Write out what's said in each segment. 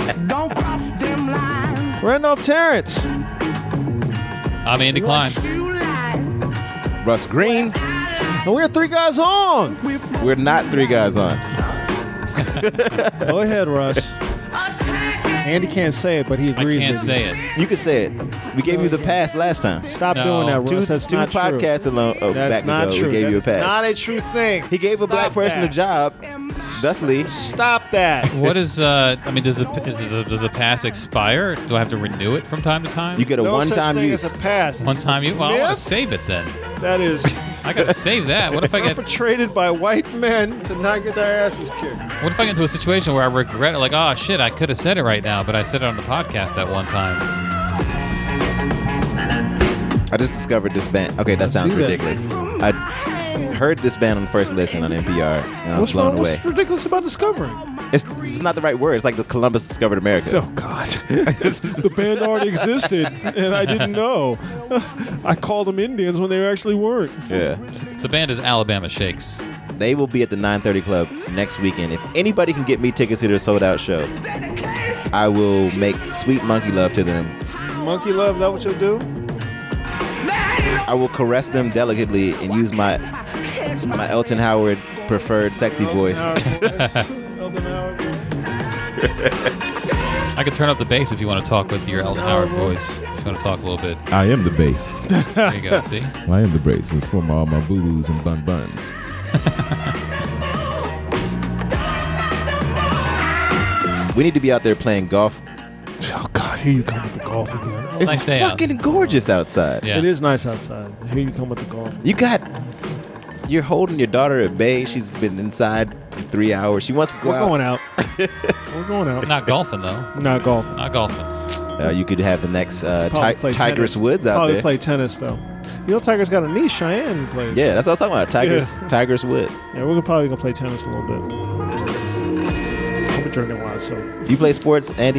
Don't cross them lines. Randolph Terrence. I'm Andy Klein. Russ Green. And we're 3 guys on. We're not 3 guys on. Go ahead, Russ. Andy can't say it, but he agrees. I can't with say you. it. You can say it. We gave you the pass last time. Stop No. doing that, Russ. That's Two not true. podcasts alone That's back not ago. true. We gave you a That is pass. not a true thing. He gave a black Stop person that. a job. Thusly, Stop that. What is? I mean, does the pass expire? Do I have to renew it from time to time? you get a No one-time such thing use. as a pass. One time you. Well, I want Myth? to save it then. That is I gotta save that. What if I get? perpetrated by white men to not get their asses kicked. What if I get into a situation where I regret it? Like, oh shit, I could have said it right now, but I said it on the podcast at one time. I just discovered this band. Okay, that sounds see that. ridiculous. I heard this band on first listen on NPR, and I was blown away. What's ridiculous about discovering? It's not the right word. It's like the Columbus discovered America. Oh, God. The band already existed, and I didn't know. I called them Indians when they actually weren't. Yeah. The band is Alabama Shakes. They will be at the 930 Club next weekend. If anybody can get me tickets to their sold-out show, I will make sweet monkey love to them. Monkey love, is that what you'll do? I will caress them delicately and use my Elton Howard preferred sexy voice. Elton Howard. I could turn up the bass if you want to talk with your Elton Howard voice. If you want to talk a little bit. I am the bass. There you go. See? I am the bass. It's from all my boo-boos and bun-buns. We need to be out there playing golf. Oh, God, here you come with the golf again. It's a nice day out. fucking gorgeous outside. Yeah. It is nice outside. Here you come with the golf. You're holding your daughter at bay. She's been inside for 3 hours. She wants to go We're out. going out. We're going out. Not golfing though. Not golf. Not golfing. You could have the next Probably play Tigress tennis. Woods out Probably there. play tennis, though. You know Tiger's got a niche. Cheyenne plays. Yeah, that's what I was talking about. Tigress Woods. Yeah, we're probably going to play tennis a little bit. I'll be drinking a lot, so. You play sports, Andy?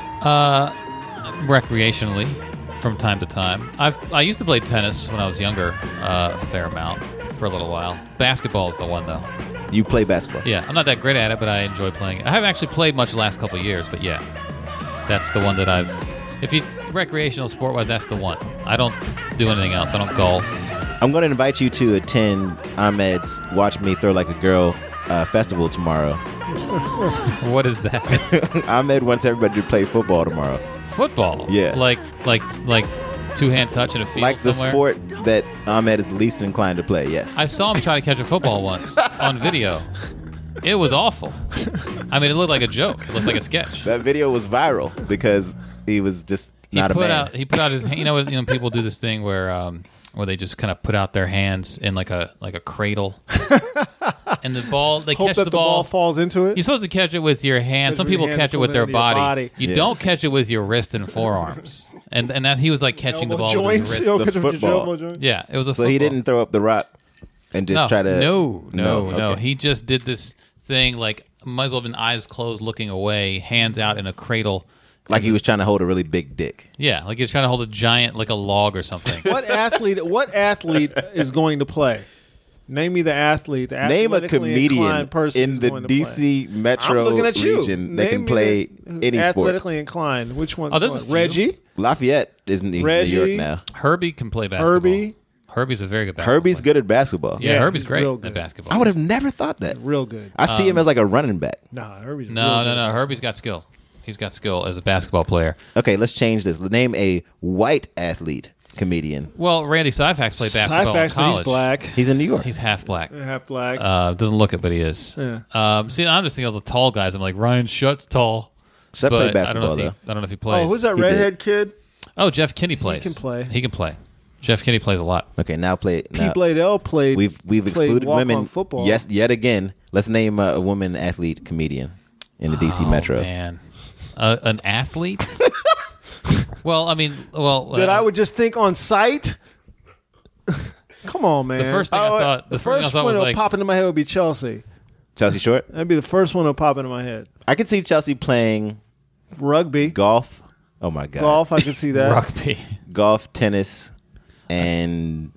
Recreationally, from time to time. I used to play tennis when I was younger, a fair amount for a little while. Basketball is the one though. You play basketball? Yeah, I'm not that great at it, but I enjoy playing it. I haven't actually played much the last couple of years, but yeah, that's the one that I've. If you recreational sport wise, that's the one. I don't do anything else. I don't golf. I'm going to invite you to attend Ahmed's Watch Me Throw Like a Girl festival tomorrow. What is that? Ahmed wants everybody to play football tomorrow. Football. Yeah. Like two-hand touch in a field Like the somewhere? sport that Ahmed is least inclined to play, yes. I saw him try to catch a football once on video. It was awful. I mean, it looked like a joke. It looked like a sketch. That video was viral because he was just not a man. He put out his. You know, people do this thing where they just kind of put out their hands in like a cradle, and the ball. They Hope catch that the ball. falls into it. You're supposed to catch it with your hand. Catch Some it with people your catch it hand, with their pull it into your body. body. You Yeah. don't catch it with your wrist and forearms. And that he was like catching the Elbow ball with his joints. wrist. You'll The catch it with your football. elbow joint. Yeah, it was a. So he football. didn't throw up the rock and just try to... No. Okay. He just did this thing like might as well have been eyes closed, looking away, hands out in a cradle. Like he was trying to hold a really big dick. Yeah, like he was trying to hold a giant, like a log or something. What athlete is going to play? Name me the athlete. The Name a athletically comedian inclined person in who's the going to play. DC metro I'm looking at you. region that Name can me play the any sport. athletically inclined. Which one? Oh, there's a few. Reggie. Lafayette isn't in New Reggie. York now. Herbie can play basketball. Herbie. Herbie's a very good basketball Herbie's player. good at basketball. Yeah, Yeah, Herbie's he's great real at good. basketball. I would have never thought that. Real good. I see him as like a running back. Nah, Herbie's real No. good. Herbie's got skill. He's got skill as a basketball player. Okay, let's change this. Name a white athlete comedian. Well, Randy Syfax played basketball in Syfax, college. he's black. He's in New York. He's half black. Half black. Doesn't look it, but he is. Yeah. See, I'm just thinking of the tall guys. I'm like, Ryan Schutt's tall. Shut But play I don't know basketball if he, though. I don't know if he plays. oh, who's that He redhead kid? Oh, Jeff Kinney plays. can play. He can play. Jeff Kinney plays a lot. Okay, now play. P. Now, Bladel played. we've played excluded walk-on women. football. Yes, yet again. Let's name a woman athlete comedian in the DC Metro. Oh, man. An athlete? Well, I mean, that I would just think on sight. Come on, man. the first thing I thought, the first one was that would like, pop into my head would be Chelsea. Chelsea Short. That'd be the first one that would pop into my head. I could see Chelsea playing Rugby, golf. Oh my god. golf. I could see that. rugby. Golf, tennis, and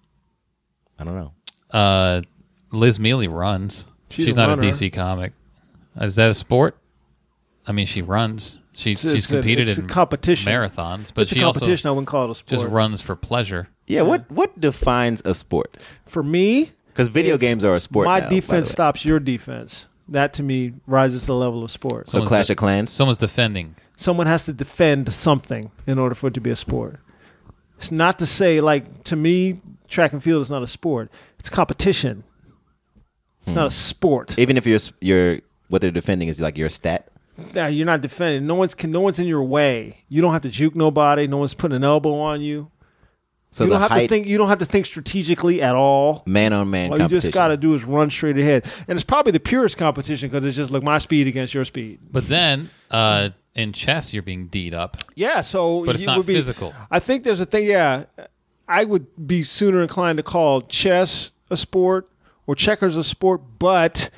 I don't know. Liz Mealy runs. She's She's a not runner. a DC comic. Is that a sport? I mean, she runs. She's It's competed it's in a competition. marathons, but It's a she also competition. I wouldn't call it a sport. just runs for pleasure. Yeah. What defines a sport? For me, Because video it's games are a sport. My now, by the defense way. stops your defense. That to me rises to the level of sport. So Clash of Clans. Someone's defending. Someone has to defend something in order for it to be a sport. It's not to say, like, to me, track and field is not a sport. It's competition. It's not a sport. Even if you're what they're defending is like your stat. You're not defending. No one's in your way. You don't have to juke nobody. No one's putting an elbow on you. So you the don't have height, to think. You don't have to think strategically at all. man-on-man All you competition. just got to do is run straight ahead, and it's probably the purest competition because it's just like my speed against your speed. But then in chess, you're being D'd up. Yeah, so But it's it not would be, physical. I think there's a thing. Yeah, I would be sooner inclined to call chess a sport or checkers a sport, but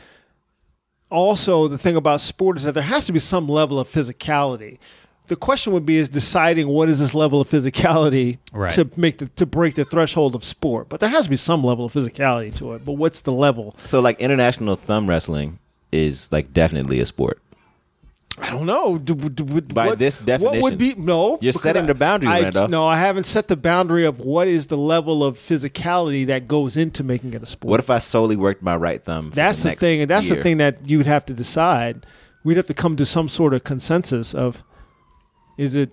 also the thing about sport is that there has to be some level of physicality. The question would be is deciding what is this level of physicality Right. to break the threshold of sport. But there has to be some level of physicality to it. But what's the level? So like international thumb wrestling is like definitely a sport. I don't know. By this what would definition. be no? You're because setting the boundary, Randolph. No, I haven't set the boundary of what is the level of physicality that goes into making it a sport. What if I solely worked my right thumb? For That's the next thing, and that's year? the thing that you would have to decide. We'd have to come to some sort of consensus of, is it?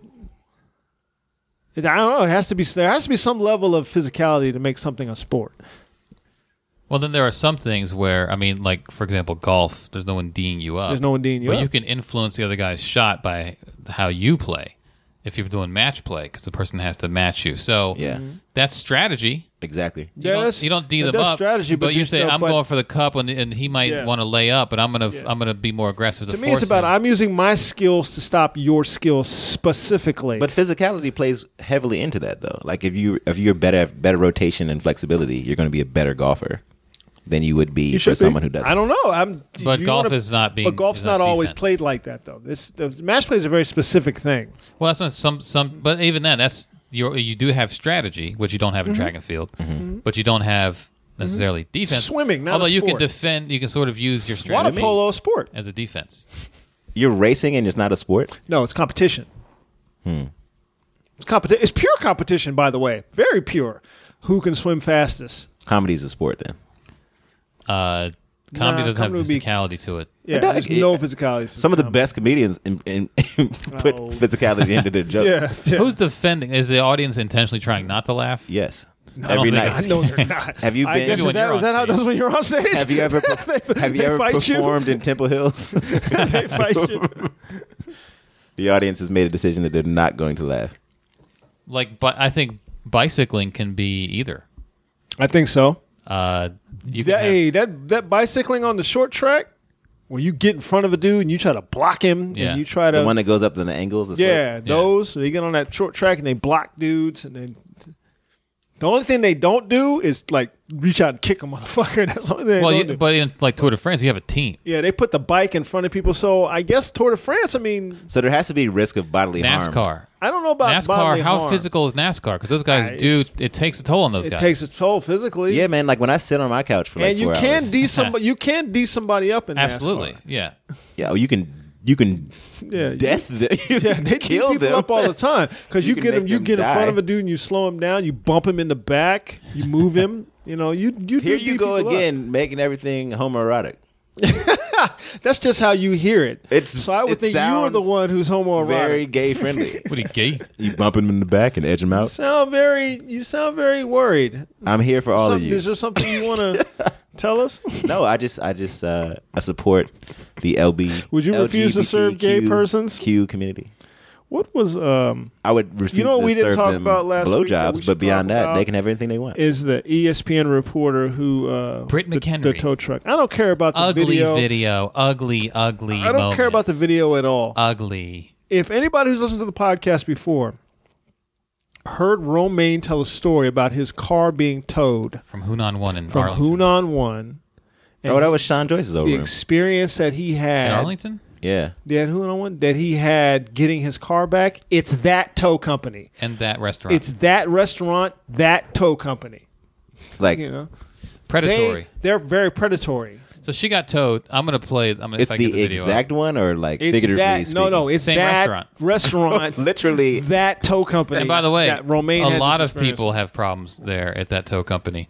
I don't know. It has to be. There has to be some level of physicality to make something a sport. Well, then there are some things where, I mean, like, for example, golf, there's no one D'ing you up. There's no one D'ing you but up. you can influence the other guy's shot by how you play if you're doing match play because the person has to match you. So Yeah. that's strategy. Exactly. You don't D them that's up, strategy, but you there's say, no- I'm but going for the cup, and he might Yeah. want to lay up, but I'm Yeah. gonna be more aggressive To me, it's force about him. I'm using my skills to stop your skills specifically. But physicality plays heavily into that, though. Like if you're better rotation and flexibility, you're going to be a better golfer than you would be You for should be. someone who doesn't. I don't know. But you golf wanna- is not being. But golf's is not always defense. played like that, though. The match play is a very specific thing. Well, that's not some. But even then, that's you do have strategy, which you don't have in Mm-hmm. track and field, but you don't have necessarily defense. Swimming, not a although you can sport. defend, you can sort of use your Water strategy polo sport. as a defense. You're racing and it's not a sport. No, it's competition. It's competition. It's pure competition, by the way. Very pure. Who can swim fastest? Comedy is a sport, then. Comedy doesn't have comedy would be- physicality to it. Yeah, does. there's no physicality. Some of the best comedians put Oh. physicality into their jokes. Yeah. Who's defending? Is the audience intentionally trying not to laugh? Yes. don't Every think night. it's- I know they're not. Have you I been? guess Maybe is when you're that on how it does stage. when you're on stage? Have you ever? Have you they ever fight you? performed in Temple Hills? They fight you. The audience has made a decision that they're not going to laugh. But I think bicycling can be either. I think so. You can have- That bicycling on the short track, where you get in front of a dude and you try to block him, Yeah. and you try to The one that goes up in the angles. the slope? Yeah, those. They get on that short track and they block dudes, and then the only thing they don't do is like reach out and kick a motherfucker. That's the only thing. well, they don't do. but in like Tour de France, you have a team. Yeah, they put the bike in front of people. So I guess Tour de France. I mean, So there has to be risk of bodily harm. NASCAR. I don't know about bodily NASCAR, how harm. physical is NASCAR? Because those guys It's- it takes a toll on those It guys. takes a toll physically. Yeah, man. Like when I sit on my couch for like and you 4 can hours. D somebody. You can D somebody up in Absolutely, NASCAR. yeah. Yeah, you can Yeah, death them. You Yeah, can they kill beat people them up all the time because You you can get him. make You them get in front die. of a dude and you slow him down. You bump him in the back. You move him. You know, you Here do you beat go people up. again, making everything homoerotic. That's just how you hear it. It's- so I would it think you were the sounds one who's homoerotic. Very gay friendly. What are you, gay? You bump him in the back and edge him out. You sound very worried. I'm here for all of you. Is there something you want to tell us? No, I support the LB. Would you refuse to serve gay persons? Q community. What was I would refuse what to we didn't serve talk them about last week that we blowjobs, should but beyond talk that, about they can have anything they want. is the ESPN reporter who Britt the McHenry. tow truck. I don't care about the Ugly video. ugly I don't care about the video at all. Ugly. If anybody who's listened to the podcast before heard Romaine tell a story about his car being towed From Hunan 1 in from Arlington. Hunan 1, and Oh, that was Sean Joyce's over the him. experience that he In had Arlington? Yeah. Hunan 1 that he had getting his car back, it's that tow company. And that restaurant. It's that restaurant, that tow company. Like, You know, predatory. they're very predatory. So she got towed. I'm gonna It's if I get the the video exact one, or like It's figuratively that, speaking? no, it's Same that restaurant. Literally. That tow company. And by the way, that Romaine a had lot this of people have problems there at that tow company.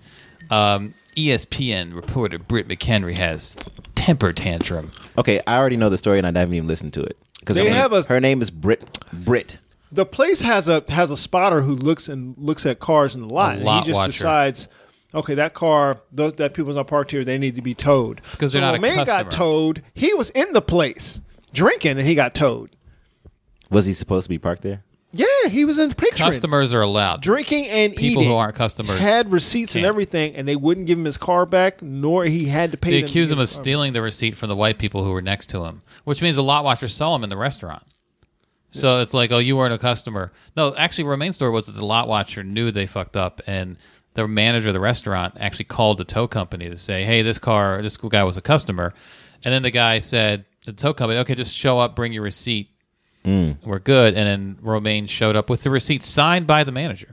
ESPN reporter Britt McHenry has temper tantrum. Okay, I already know the story, and I haven't even listened to it because They have a- her name is Britt. The place has a spotter who looks at cars in the lot. A And lot he just watcher. decides, okay, that car, that people's not parked here, they need to be towed. Because they're not a Romaine got customer. towed. He was in the place drinking, and he got towed. Was he supposed to be parked there? Yeah, he was in the picture. Customers are allowed. Drinking and People eating. who aren't customers had receipts and can't. everything, and they wouldn't give him his car back, nor he had to pay They them. accuse to him get of his car stealing the receipt from the white people who were next to him, which means the lot watchers saw him in the restaurant. So it's like, oh, you weren't a customer. No, actually, Romaine's story was that the lot watcher knew they fucked up, and the manager of the restaurant actually called the tow company to say, hey, this guy was a customer. And then the guy said, the tow company, okay, just show up, bring your receipt. We're good. And then Romaine showed up with the receipt signed by the manager.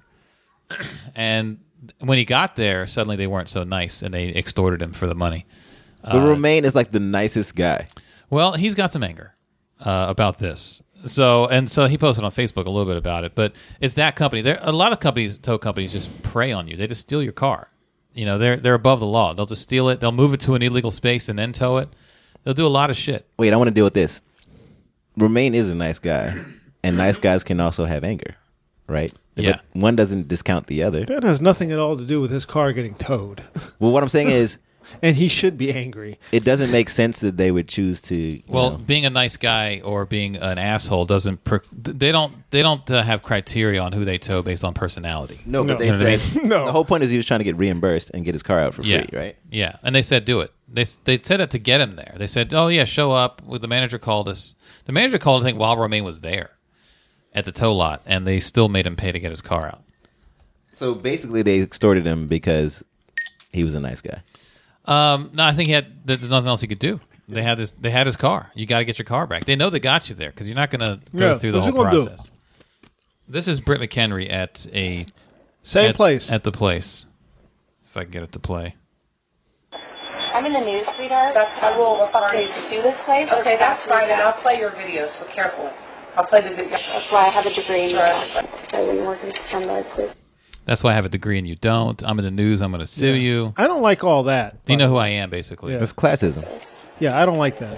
And when he got there, suddenly they weren't so nice, and they extorted him for the money. But Romaine is like the nicest guy. Well, he's got some anger about this. So he posted on Facebook a little bit about it. But it's that company. A lot of tow companies just prey on you. They just steal your car. You know, they're above the law. They'll just steal it. They'll move it to an illegal space and then tow it. They'll do a lot of shit. Wait, I want to deal with this. Romaine is a nice guy, and nice guys can also have anger, right? Yeah. But one doesn't discount the other. That has nothing at all to do with his car getting towed. Well, what I'm saying is, And he should be angry. it doesn't make sense that they would choose to. You know. Being a nice guy or being an asshole doesn't. They don't have criteria on who they tow based on personality. No, but they You know what I said No. the whole point is he was trying to get reimbursed and get his car out for Yeah. free, right? Yeah, and they said do it. They said it to get him there. They said, oh yeah, show up. Well, the manager called us. The manager called, I think, while Romaine was there at the tow lot, and they still made him pay to get his car out. So basically, they extorted him because he was a nice guy. No, I think there's nothing else he could do. They had his car. You got to get your car back. They know they got you there because you're not going to go Yeah, through the what's whole you gonna do? process. This is Britt McHenry at Same place. at the place. If I can get it to play. I'm in the news, sweetheart. I will fucking sue this place. Okay, that's fine, and I'll play your video, so careful. I'll play the video. That's why I have a degree in I wouldn't work in scumbag, please. That's why I have a degree and you don't. I'm in the news. I'm going to sue you. I don't like all that. Do you know who I am, basically? Yeah. That's classism. Yeah, I don't like that.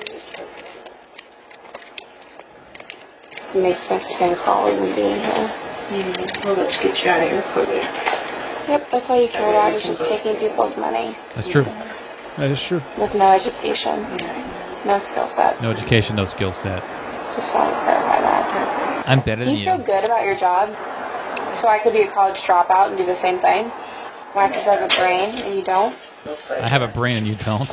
It makes Mexican call even being here. Well, let's get you out of here quickly. Yep, that's all you care about is just taking people's money That's true. That is true. with no education, no skill set. No education, no skill set. Just want to clarify that. I'm better Do than you feel you. good about your job? So I could be a college dropout and do the same thing? When I could have a brain and you don't? I have a brain and you don't.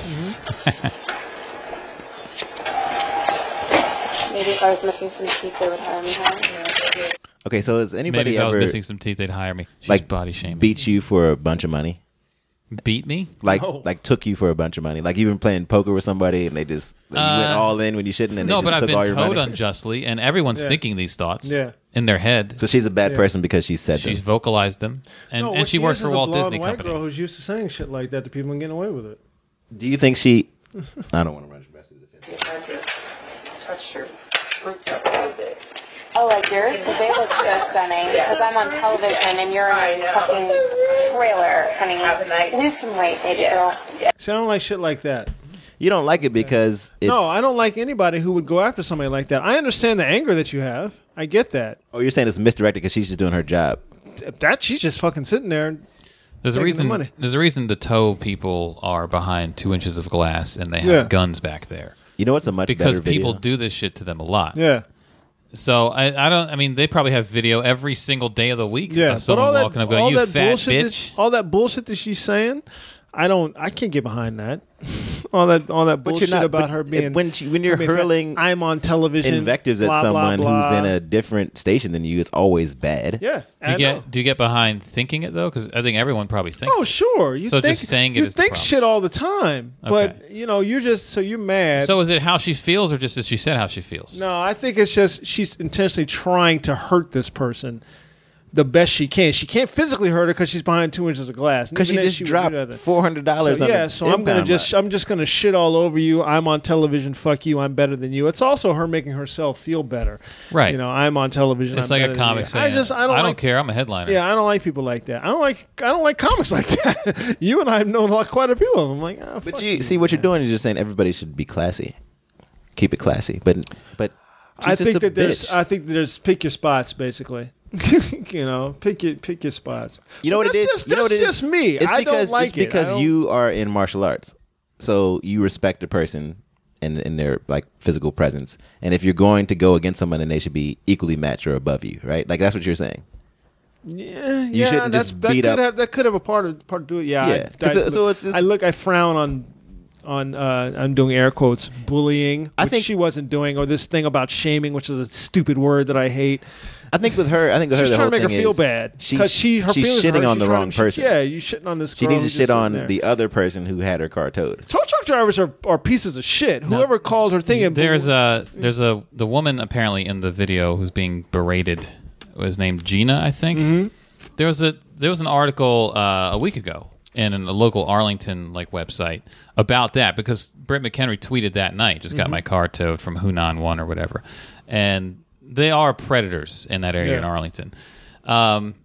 Maybe if I was missing some teeth, they would hire me higher. Okay, so has Maybe anybody if I was ever missing some teeth, they'd hire me. She's like body shaming. beat you for a bunch of money? Beat me? Like took you for a bunch of money? Like you've been playing poker with somebody and they just you went all in when you shouldn't, and No, they but just I've took all been your towed money. unjustly, and everyone's Yeah. thinking these thoughts Yeah. in their head. So she's a bad person because she said She's them. vocalized them, and, No, and what she works is for is a Walt blonde Disney white Company. girl who's used to saying shit like that to people and getting away with it. Do you think she? I don't want to run the rest of the defense. Touch your fruit up a little bit. Oh, like yours? But they look so stunning. Because I'm on television and you're in a fucking trailer, honey. Have a nice- Lose some weight, baby girl. See, I don't like shit like that. You don't like it because it's. No, I don't like anybody who would go after somebody like that. I understand the anger that you have. I get that. Oh, you're saying it's misdirected because she's just doing her job. That she's just fucking sitting there. There's a taking the reason. money. There's a reason the tow people are behind 2 inches of glass and they have Yeah. guns back there You know what's a much because better video? people do this shit to them a lot. Yeah. So I don't. I mean, they probably have video every single day of the week Yeah. of someone walking up going, "You fat bitch." all that bullshit that she's saying, I can't get behind that. all that But bullshit you're not about but her being when you're being hurling I'm on television, invectives at blah, blah, someone blah. who's in a different station than you. It's always bad. Yeah. Do you get behind thinking it though? Because I think everyone probably thinks. Oh it. sure. You So think, just saying it you is the think problem. shit all the time, but Okay. you're mad. So is it how she feels, or just as she said how she feels? No, I think it's just she's intentionally trying to hurt this person the best she can. She can't physically hurt her because she's behind 2 inches of glass. Because she just dropped $400 on the so I'm just gonna shit all over you. I'm on television. Fuck you. I'm better than you. It's also her making herself feel better. Right. You know, I'm on television. It's I'm like better a than comic you. saying, I don't care. I'm a headliner. Yeah, I don't like people like that. I don't like comics like that. You and I have known quite a few of them. Like, oh, But you see, what you're doing is just saying everybody should be classy. Keep it classy. But I think that bitch. there's pick your spots basically. You know, pick your spots. You know what it is? That's just me. I don't like it's because you are in martial arts, so you respect a person in their like physical presence. And if you're going to go against someone, then they should be equally matched or above you, right? Like that's what you're saying. Yeah, you shouldn't just beat up. That could have a part to do it. Yeah. I I frown on I'm doing air quotes bullying, which I think she wasn't doing, or this thing about shaming, which is a stupid word that I hate. I think with her, she's the trying whole to make her thing feel is bad she's she's shitting on the wrong person. Yeah, you shitting on this girl. She needs to who's shit just on sitting there. the other person who had her car towed. Tow truck drivers are pieces of shit. Whoever called her thing. There's the woman apparently in the video who's being berated was named Gina, I think. Mm-hmm. There was an article a week ago in a local Arlington website about that because Britt McHenry tweeted that night, just got my car towed from Hunan 1 or whatever. And they are predators in that area in Arlington. And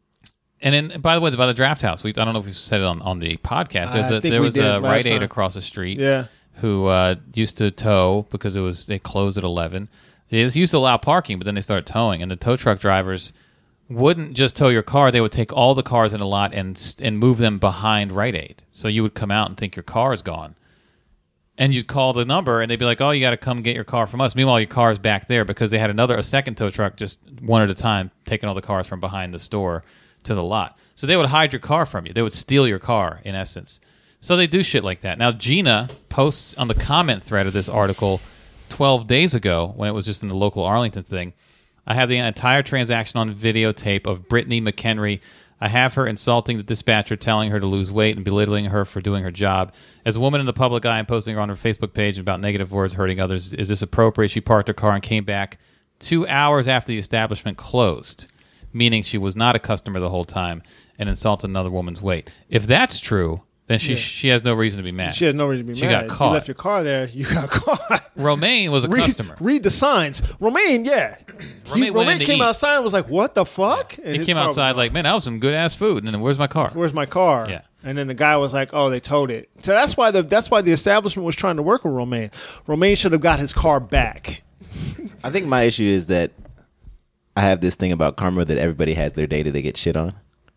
then, by the way, by the Draft House, I don't know if we've said it on the podcast. There was a Rite Aid across the street who used to tow because they closed at 11. They used to allow parking, but then they started towing. And the tow truck drivers wouldn't just tow your car. They would take all the cars in a lot and move them behind Rite Aid. So you would come out and think your car is gone. And you'd call the number, and they'd be like, oh, you got to come get your car from us. Meanwhile, your car's back there because they had a second tow truck just one at a time taking all the cars from behind the store to the lot. So they would hide your car from you. They would steal your car, in essence. So they do shit like that. Now, Gina posts on the comment thread of this article 12 days ago when it was just in the local Arlington thing. I have the entire transaction on videotape of Brittany McHenry. I have her insulting the dispatcher, telling her to lose weight and belittling her for doing her job. As a woman in the public eye, I'm posting her on her Facebook page about negative words hurting others. Is this appropriate? She parked her car and came back 2 hours after the establishment closed, meaning she was not a customer the whole time, and insulted another woman's weight. If that's true, then she has no reason to be mad. She had no reason to be mad. She got caught. You left your car there. You got caught. Romaine was a customer. Read the signs. Romaine, Romaine came outside and was like, what the fuck? Yeah. He came outside like, man, that was some good-ass food. And then, where's my car? Where's my car? Yeah. And then the guy was like, oh, they towed it. So that's why the establishment was trying to work with Romaine. Romaine should have got his car back. I think my issue is that I have this thing about karma that everybody has their day that they get shit on.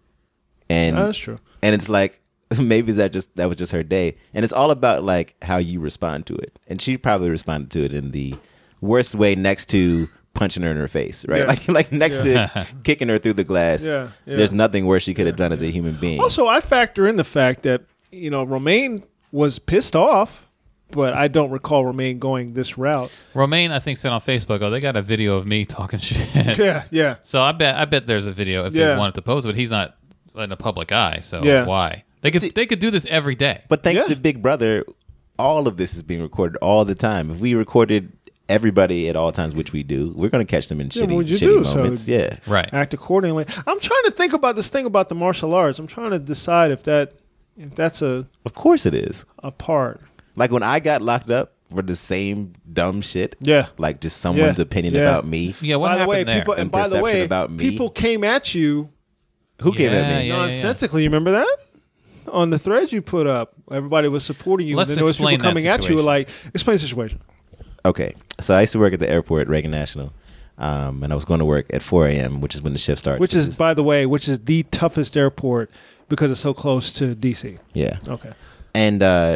And that's true. And it's like, maybe that was just her day, and it's all about like how you respond to it. And she probably responded to it in the worst way, next to punching her in her face, right? Yeah. Like next to kicking her through the glass. Yeah. There's nothing worse she could have done as a human being. Also, I factor in the fact that Romaine was pissed off, but I don't recall Romaine going this route. Romaine, I think, said on Facebook, "Oh, they got a video of me talking shit." Yeah. So I bet there's a video if they wanted to post it, but he's not in the public eye, so why? They could do this every day. But thanks to Big Brother, all of this is being recorded all the time. If we recorded everybody at all times, which we do, we're going to catch them in shitty moments. So right. Act accordingly. I'm trying to think about this thing about the martial arts. I'm trying to decide if that's Of course it is. a part. Like when I got locked up for the same dumb shit. Yeah. Like just someone's opinion about me. Yeah, what happened there? People, and by the way, about me. people came at you Who came at me? nonsensically. You remember that? On the threads you put up, everybody was supporting you. Let's and then there was people explain that coming at you situation. like, explain the situation. Okay. So I used to work at the airport, Reagan National. And I was going to work at 4 a.m., which is when the shift starts. Which is, by the way, the toughest airport because it's so close to D.C. Yeah. Okay. And I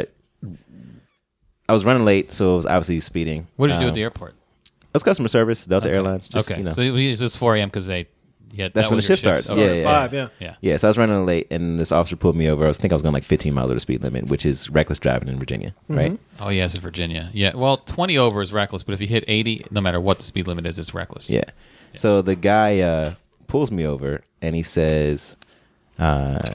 was running late, so it was obviously speeding. What did you do at the airport? It was customer service, Delta Airlines. Just, okay. You know. So it was 4 a.m. because that's when the shift starts. Okay. Yeah. 5, Yeah, so I was running late, and this officer pulled me over. I think I was going like 15 miles over the speed limit, which is reckless driving in Virginia, right? Oh, yes, in Virginia. Yeah, well, 20 over is reckless, but if you hit 80, no matter what the speed limit is, it's reckless. Yeah. So the guy pulls me over, and he says, "Do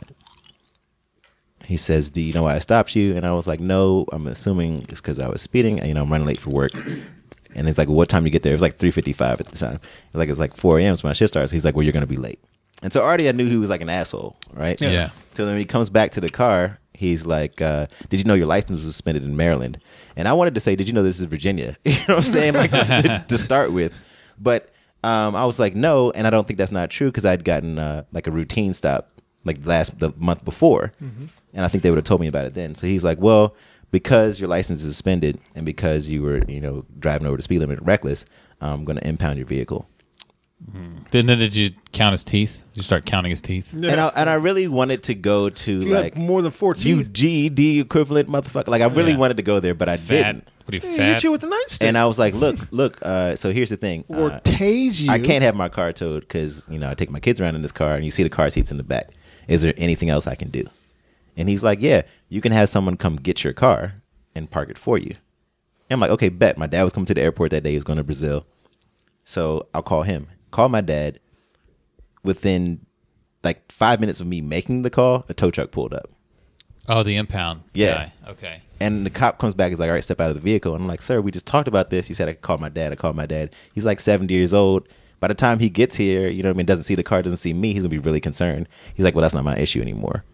you know why I stopped you?" And I was like, "No, I'm assuming it's because I was speeding. I'm running late for work." And he's like, well, what time do you get there? It was like 3:55 at the time. It's like 4 a.m. so my shift starts. He's like, well, you're going to be late. And so already I knew he was like an asshole, right? Yeah. So then when he comes back to the car, he's like, did you know your license was suspended in Maryland? And I wanted to say, did you know this is Virginia? You know what I'm saying? Like to start with. But I was like, no, and I don't think that's not true because I'd gotten like a routine stop like the month before. And I think they would have told me about it then. So he's like, well, because your license is suspended and because you were, driving over the speed limit reckless, I'm going to impound your vehicle. Then did you count his teeth? Did you start counting his teeth? Yeah. And I really wanted to go to You like have more than 4 teeth. GED equivalent motherfucker. Like I really wanted to go there, but I didn't. What are you, He fat? hit you with the nightstick. And I was like, look. So here's the thing. or tase you. I can't have my car towed because I take my kids around in this car, and you see the car seats in the back. Is there anything else I can do? And he's like, yeah, you can have someone come get your car and park it for you. And I'm like, okay, bet. My dad was coming to the airport that day. He was going to Brazil, so I'll call him. Call my dad. Within like 5 minutes of me making the call, a tow truck pulled up. Oh, the impound guy. Okay. And the cop comes back. He's like, all right, step out of the vehicle. And I'm like, sir, we just talked about this. You said I could call my dad. I called my dad. He's like 70 years old. By the time he gets here, doesn't see the car, doesn't see me, he's going to be really concerned. He's like, well, that's not my issue anymore.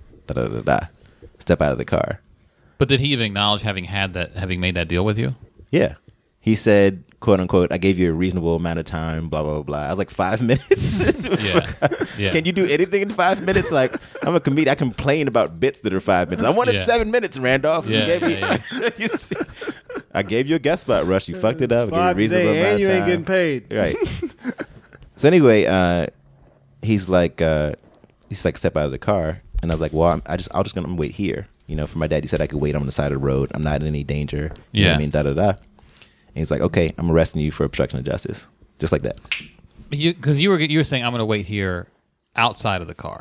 Step out of the car. But did he even acknowledge having made that deal with you? Yeah. He said, quote unquote, I gave you a reasonable amount of time, blah, blah, blah. I was like, 5 minutes? Yeah. Can you do anything in 5 minutes? Like, I'm a comedian. I complain about bits that are 5 minutes. I wanted 7 minutes, Randolph. Yeah, You gave me, you see, I gave you a guest spot, Rush. You fucked it up. I gave you a 5 reasonable days, amount and of you time. ain't getting paid. Right. So anyway, he's like, step out of the car. And I was like, well, I'm just gonna wait here. For my dad, he said I could wait on the side of the road. I'm not in any danger. You know what I mean? Da-da-da. And he's like, okay, I'm arresting you for obstruction of justice. Just like that. Because you were saying I'm going to wait here outside of the car.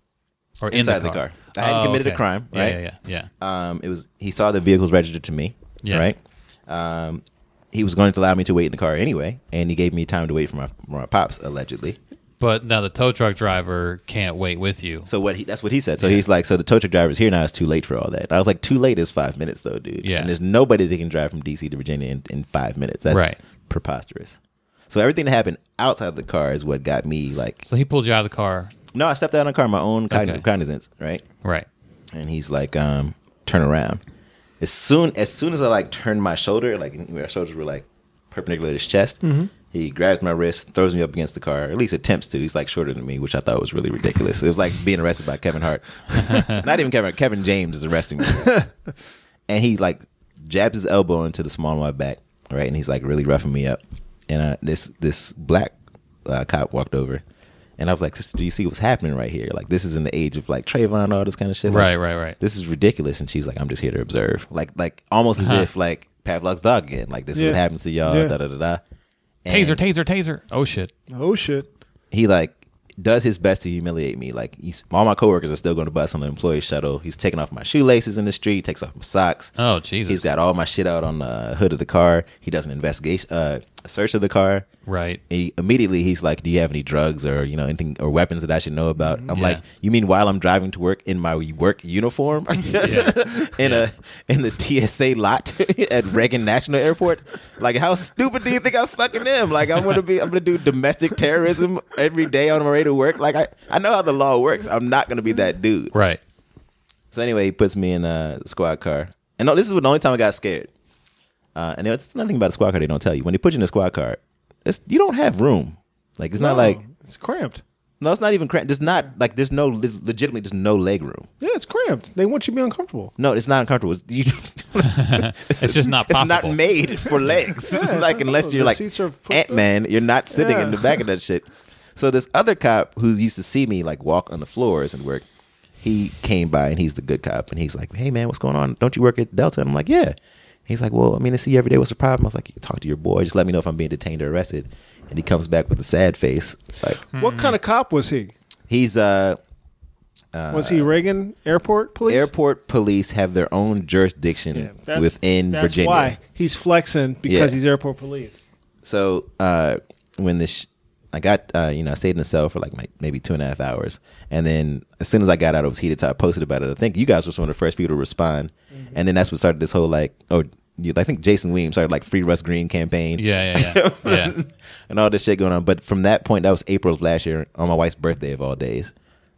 Or Inside in the car. I hadn't committed okay. a crime, right? Yeah. He saw the vehicle's registered to me, Yeah. right? He was going to allow me to wait in the car anyway, and he gave me time to wait for my pops, allegedly. But now the tow truck driver can't wait with you. So that's what he said. So he's like, so the tow truck driver's here now. It's too late for all that. And I was like, too late is 5 minutes though, dude. Yeah. And there's nobody that can drive from DC to Virginia in 5 minutes. That's Right. preposterous. So everything that happened outside of the car is what got me like. So he pulled you out of the car. No, I stepped out of the car, my own Okay. cognizance, right? Right. And he's like, turn around. As soon as I like turned my shoulder, like our shoulders were like perpendicular to his chest. Mm-hmm. He grabs my wrist, throws me up against the car, or at least attempts to. He's like shorter than me, which I thought was really ridiculous. It was like being arrested by Kevin Hart. Not even Kevin Hart. Kevin James is arresting me. And he like jabs his elbow into the small of my back, right? And he's like really roughing me up. And this black cop walked over. And I was like, sister, do you see what's happening right here? Like, this is in the age of like Trayvon, all this kind of shit. Like, Right. This is ridiculous. And she's like, I'm just here to observe. Like almost as if like Pavlov's dog again. Like, this is what happens to y'all. Yeah. Da-da-da-da. And Taser. Oh, shit. Oh shit. he like does his best to humiliate me. Like all my coworkers are still going to bus on the employee shuttle. He's taking off my shoelaces in the street, takes off my socks. Oh, Jesus. He's got all my shit out on the hood of the car. He does an investigation, a search of the car. Right. He's like, do you have any drugs or anything or weapons that I should know about? I'm like, you mean while I'm driving to work in my work uniform in the TSA lot at Reagan National Airport? Like, how stupid do you think I fucking am? Like, I'm gonna do domestic terrorism every day on my way to work. Like, I know how the law works. I'm not gonna be that dude. Right. So anyway, he puts me in a squad car. And no, this is the only time I got scared. And it's nothing about a squad car they don't tell you. When they put you in a squad car, you don't have room. Like, it's not like... It's cramped. No, it's not even cramped. There's not, like, there's no leg room. Yeah, it's cramped. They want you to be uncomfortable. No, it's not uncomfortable. It's just not possible. It's not made for legs. Like, unless you're The like seats are put Ant-Man, you're not sitting in the Yeah. back of that shit. So this other cop who used to see me, like, walk on the floors and work, he came by, and he's the good cop. And he's like, hey, man, what's going on? Don't you work at Delta? And I'm like, yeah. He's like, well, I mean, I see you every day. What's the problem? I was like, you talk to your boy. Just let me know if I'm being detained or arrested. And he comes back with a sad face. Like, What kind of cop was he? he's Was he Reagan Airport Police? Airport police have their own jurisdiction within that's Virginia. Why he's flexing because Yeah. he's airport police. So when I got, I stayed in the cell for like maybe 2.5 hours. And then as soon as I got out, it was heated. So I posted about it. I think you guys were some of the first people to respond. Mm-hmm. And then that's what started this whole I think Jason Weems started like Free Russ Green campaign. Yeah. And all this shit going on. But from that point, that was April of last year, on my wife's birthday of all days,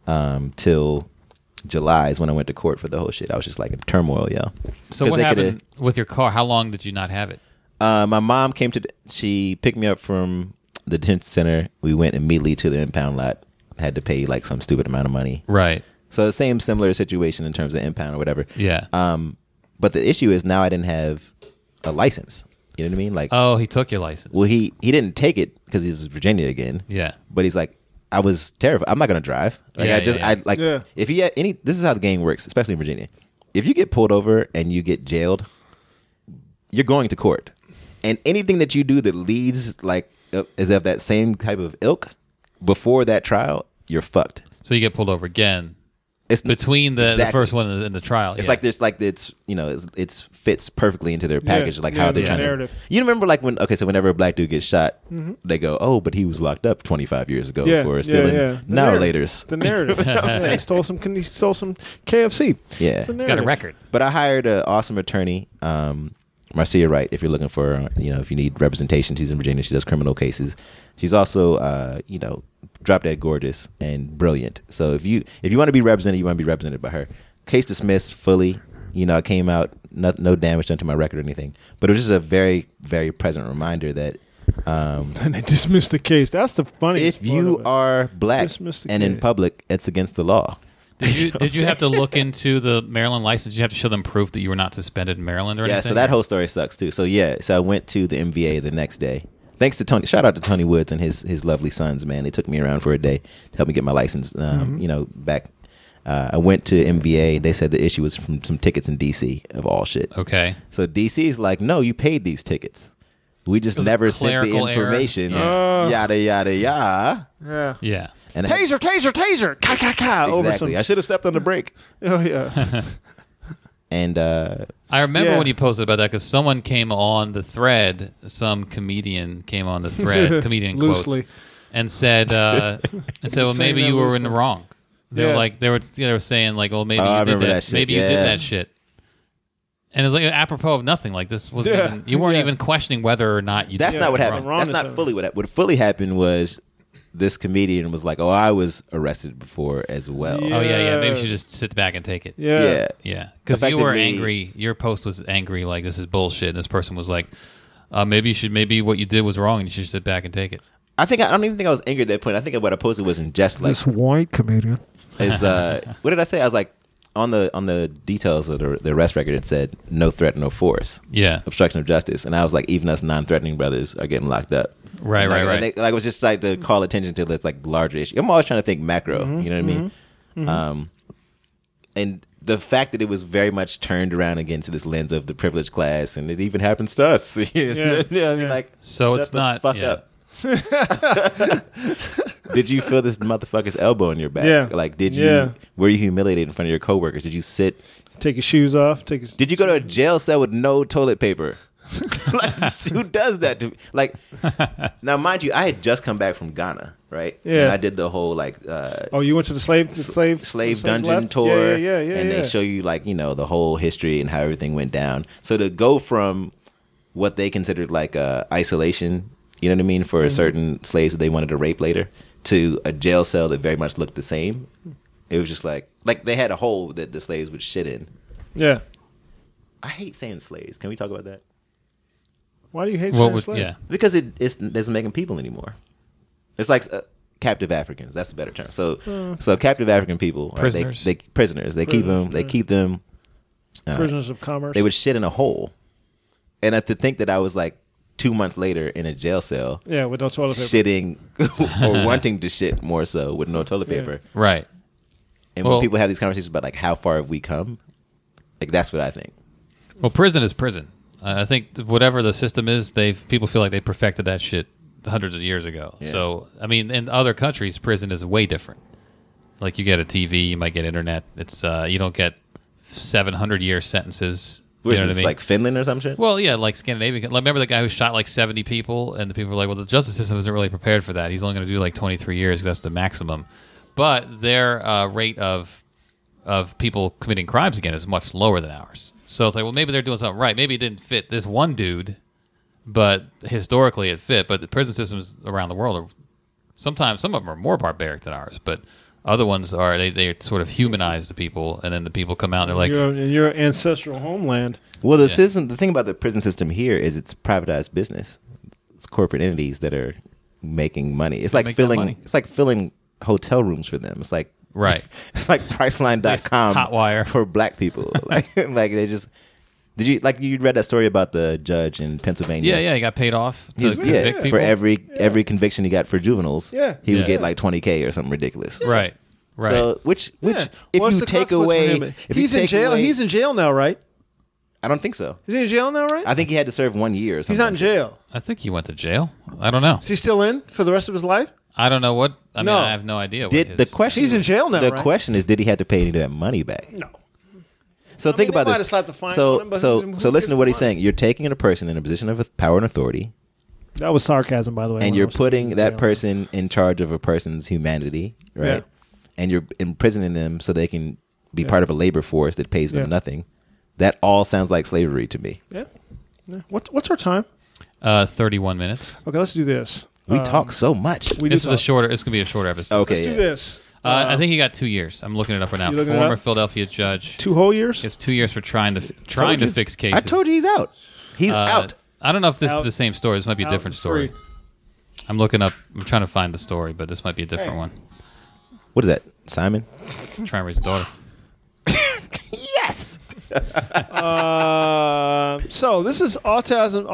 till July is when I went to court for the whole shit. I was just like in turmoil, yo. So what happened with your car? How long did you not have it? My mom came she picked me up from the detention center. We went immediately to the impound lot. Had to pay like some stupid amount of money. Right. So the same similar situation in terms of impound or whatever. Yeah. But the issue is now I didn't have a license. You know what I mean? Like, oh, he took your license. well, he didn't take it because he was Virginia again. Yeah. But he's like, I was terrified. I'm not gonna drive. Like, Yeah. if you have any, this is how the game works, especially in Virginia. If you get pulled over and you get jailed, you're going to court, and anything that you do that leads like is of that same type of ilk before that trial, you're fucked. So you get pulled over again. It's Between the first one and the trial. It's like this, like it's it's fits perfectly into their package, like how they're trying narrative. to. You remember like whenever a black dude gets shot, they go, "Oh, but he was locked up 25 years ago for stealing now laters." The narrative. He stole some KFC. Yeah, it's got a record. But I hired an awesome attorney, Marcia Wright. If you're looking for, if you need representation, she's in Virginia. She does criminal cases. She's also, drop dead gorgeous and brilliant. So if you want to be represented, you want to be represented by her. Case dismissed fully. I came out, no damage done to my record or anything. But it was just a very, very present reminder that and they dismissed the case. That's the funniest if you are black and in public, it's against the law. Did you have to look into the Maryland license? Did you have to show them proof that you were not suspended in Maryland or anything? Yeah, so that whole story sucks too. So I went to the MVA the next day. Thanks to Tony. Shout out to Tony Woods and his lovely sons, man. They took me around for a day to help me get my license. Back. I went to MVA. They said the issue was from some tickets in DC of all shit. Okay. So DC is like, no, you paid these tickets. We just never sent the information. Yada yada yada. Yeah. Yeah. And taser. Ka ka ka. Exactly. I should have stepped on the brake. Oh yeah. And I remember when you posted about that because someone came on the thread. Some comedian came on the thread, comedian quotes, and said, well, maybe you were in the wrong. They were like, they were saying like, well, maybe you did that. Maybe you did that shit. And it's like apropos of nothing. Like this wasn't even, you weren't even questioning whether or not you. That's not what happened. That's not fully what happened. What fully happened was this comedian was like, "Oh, I was arrested before as well." Yeah. Oh yeah. Maybe you should just sit back and take it. Yeah. Because you were angry. Your post was angry. Like this is bullshit. And this person was like, maybe what you did was wrong, and you should sit back and take it. I don't even think I was angry at that point. I think what I posted was in jest. Like this white comedian. What did I say? I was like, on the details of the arrest record, it said no threat, no force. Yeah. Obstruction of justice. And I was like, even us non-threatening brothers are getting locked up. Right. It was just like to call attention to this like larger issue. I'm always trying to think macro. You know what I mean? And the fact that it was very much turned around again to this lens of the privileged class, and it even happens to us. You know what I mean? Like, so shut it's the not fuck up. Did you feel this motherfucker's elbow in your back? Yeah. Like, were you humiliated in front of your coworkers? Did you sit? Take your shoes off. Did you go to a jail cell with no toilet paper? Like, who does that to me? Like, now mind you, I had just come back from Ghana, right? Yeah. And I did the whole like you went to the slave dungeon tour. Yeah. And they show you like, the whole history and how everything went down. So to go from what they considered like isolation, you know what I mean, for certain slaves that they wanted to rape later, to a jail cell that very much looked the same. It was just like they had a hole that the slaves would shit in. Yeah. I hate saying slaves. Can we talk about that? Why do you hate slaves? Yeah. Because it doesn't make them people anymore. It's like captive Africans. That's a better term. So captive African people, prisoners. They prisoners. They keep them. They keep them. Prisoners of commerce. They would shit in a hole, and to think that I was like 2 months later in a jail cell. Yeah, with no toilet paper. Shitting or wanting to shit more so with no toilet paper. Right. And when people have these conversations about like how far have we come, like that's what I think. Well, prison is prison. I think whatever the system is, people feel like they perfected that shit hundreds of years ago. Yeah. So, I mean, in other countries, prison is way different. Like you get a TV, you might get internet. It's you don't get 700-year sentences. Which you know is what I mean? Like Finland or some shit? Well, yeah, like Scandinavian. Like, remember the guy who shot like 70 people, and the people were like, well, the justice system isn't really prepared for that. He's only going to do like 23 years because that's the maximum. But their rate of people committing crimes again is much lower than ours. So it's like, well, maybe they're doing something right. Maybe it didn't fit this one dude, but historically it fit. But the prison systems around the world are sometimes, some of them are more barbaric than ours, but other ones are, they sort of humanize the people, and then the people come out and they're like, in your ancestral homeland. Well, the thing about the prison system here is it's privatized business. It's corporate entities that are making money. It's like make that money. filling hotel rooms for them. It's like right. It's like Priceline.com Hotwire. for black people. like they just you read that story about the judge in Pennsylvania? Yeah, he got paid off to convict people. For every conviction he got for juveniles, he would get like $20K or something ridiculous. Right. So which Yeah. if What's you the take consequence away, for him? if He's you in take jail. away- He's in jail now, right? I don't think so. Is he in jail now, right? I think he had to serve 1 year or something. He's not in jail. I think he went to jail. I don't know. Is he still in for the rest of his life? I don't know what. I mean, No. I have no idea. The question? He's in jail now, The right? question is, did he have to pay any of that money back? No. So think mean, they about might have this. slapped the fine So on him, but so who so gets listen to what the he's money? saying. You're taking a person in a position of power and authority, That was sarcasm, by the way. and when you're I was putting saying that jail. person in charge of a person's humanity, right? Yeah. And you're imprisoning them so they can be part of a labor force that pays them Yeah. nothing. That all sounds like slavery to me. Yeah. What's our time? 31 minutes. Okay, let's do this. We talk so much. We This do is a talk. shorter. It's gonna be a short episode. Okay, Let's do yeah. this. I think he got 2 years. I'm looking it up right now. You looking it Former up? Philadelphia judge. 2 whole years? It's 2 years for trying to fix cases. I told you he's out. He's out. I don't know if this Out. is the same story. This might be a Out different and story. free. I'm looking up. I'm trying to find the story, but this might be a different one. What is that, Simon? I'm trying to raise a daughter. Yes. So this is autism.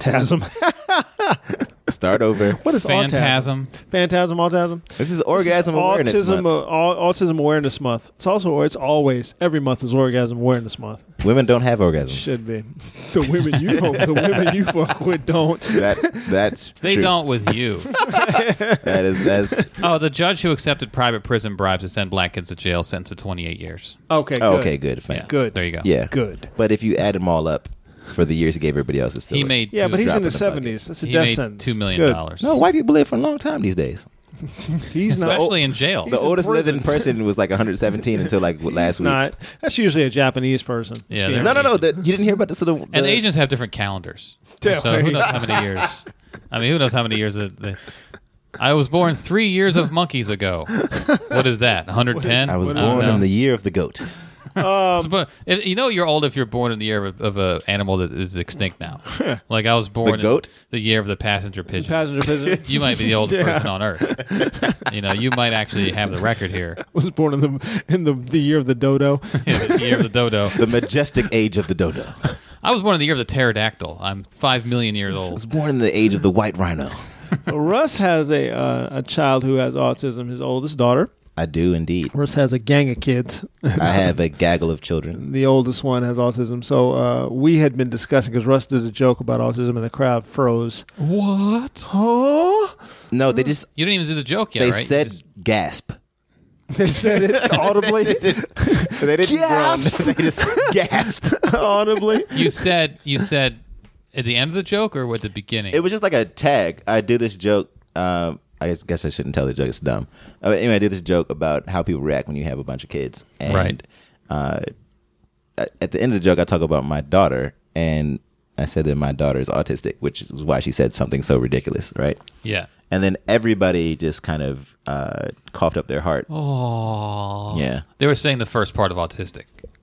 Start over. What is autism? Phantasm. Phantasm, autism. This is Orgasm Awareness Autism, Month. Autism Awareness Month. It's always every month is Orgasm Awareness Month. Women don't have orgasms. Should be. The women you fuck with don't. That's They true. don't with you. That's Oh, the judge who accepted private prison bribes to send black kids to jail sentenced to 28 years. Okay. Good. okay. Good. Fine. Good. There you go. Yeah. Good. But if you add them all up for the years he gave everybody else, it's still He like- made. Yeah, two- but he's drop in the in the bucket. 70s. That's a he death made sentence. $2 million. Good. No, white people live for a long time these days. He's not. Especially in jail. The oldest prison. living person was like 117 until like last week. Not. That's usually a Japanese person. Yeah, Speaking they're- of- No. You didn't hear about this? And Asians have different calendars. Yeah, So who knows how many years? I mean, who knows how many years? I was born 3 years of monkeys ago. What is that? 110? I was don't born know. in the year of the goat. But you know you're old if you're born in the year of an animal that is extinct now. Like I was born The goat? in the year of the passenger pigeon. Passenger pigeon. You might be the oldest person on earth. You might actually have the record here. Was born in the year of the dodo. The year of the dodo. The majestic age of the dodo. I was born in the year of the pterodactyl. I'm 5 million years I old. was born in the age of the white rhino. Russ has a child who has autism. His oldest daughter. I do indeed. Russ has a gang of kids. I have a gaggle of children. The oldest one has autism. So we had been discussing because Russ did a joke about autism and the crowd froze. What? Oh, No, they just You didn't even do the joke yet, they right? You said just- gasp. they said it audibly. They didn't Gasp! groan. They just gasp. audibly. you said at the end of the joke or at the beginning? It was just like a tag. I do this joke. I guess I shouldn't tell the joke. It's dumb. But anyway, I did this joke about how people react when you have a bunch of kids. And, Right. At the end of the joke, I talk about my daughter, and I said that my daughter is autistic, which is why she said something so ridiculous, right? Yeah. And then everybody just kind of coughed up their heart. Oh. Yeah. They were saying the first part of autistic.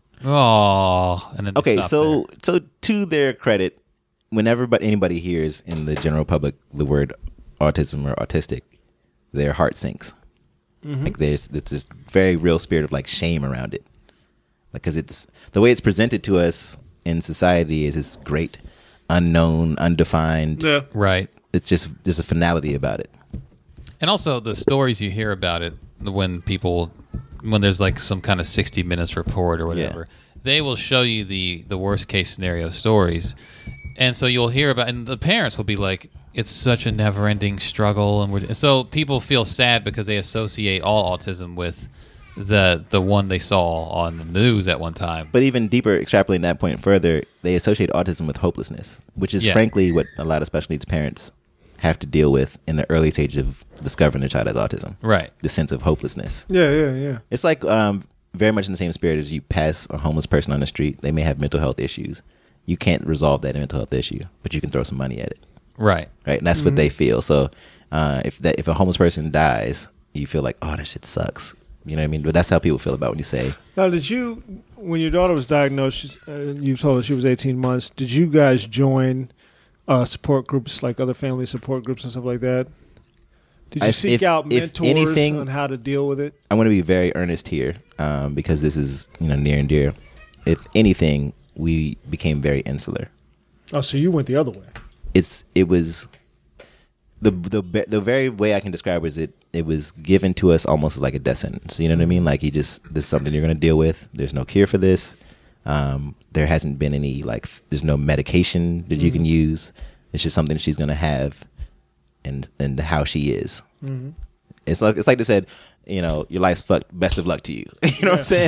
Oh. And then they Okay, stopped so there. so to their credit, whenever anybody hears in the general public the word autism or autistic, their heart sinks. Like there's this very real spirit of like shame around it, like because it's the way it's presented to us in society is this great, unknown, undefined. Yeah. Right. It's just there's a finality about it. And also the stories you hear about it when there's like some kind of 60 Minutes report or whatever, they will show you the worst case scenario stories. And so you'll hear about, and the parents will be like, it's such a never ending struggle. And so people feel sad because they associate all autism with the one they saw on the news at one time. But even deeper, extrapolating that point further, they associate autism with hopelessness, which is Yeah. frankly what a lot of special needs parents have to deal with in the early stage of discovering their child has autism. Right. The sense of hopelessness. Yeah. It's like very much in the same spirit as you pass a homeless person on the street. They may have mental health issues. You can't resolve that mental health issue, but you can throw some money at it. Right. Right. And that's what they feel. So if a homeless person dies, you feel like, oh, that shit sucks. You know what I mean? But that's how people feel about when you say. Now, when your daughter was diagnosed, you told us she was 18 months. Did you guys join support groups like other family support groups and stuff like that? Did you seek out mentors on how to deal with it? I want to be very earnest here because this is near and dear. If anything, we became very insular. Oh, so you went the other way. It was the very way I can describe it is it was given to us almost like a death sentence. You know what I mean? Like this is something you're going to deal with. There's no cure for this. There hasn't been any there's no medication that you can use. It's just something she's going to have, and how she is. Mm-hmm. It's like they said, your life's fucked. Best of luck to you. You know what I'm saying?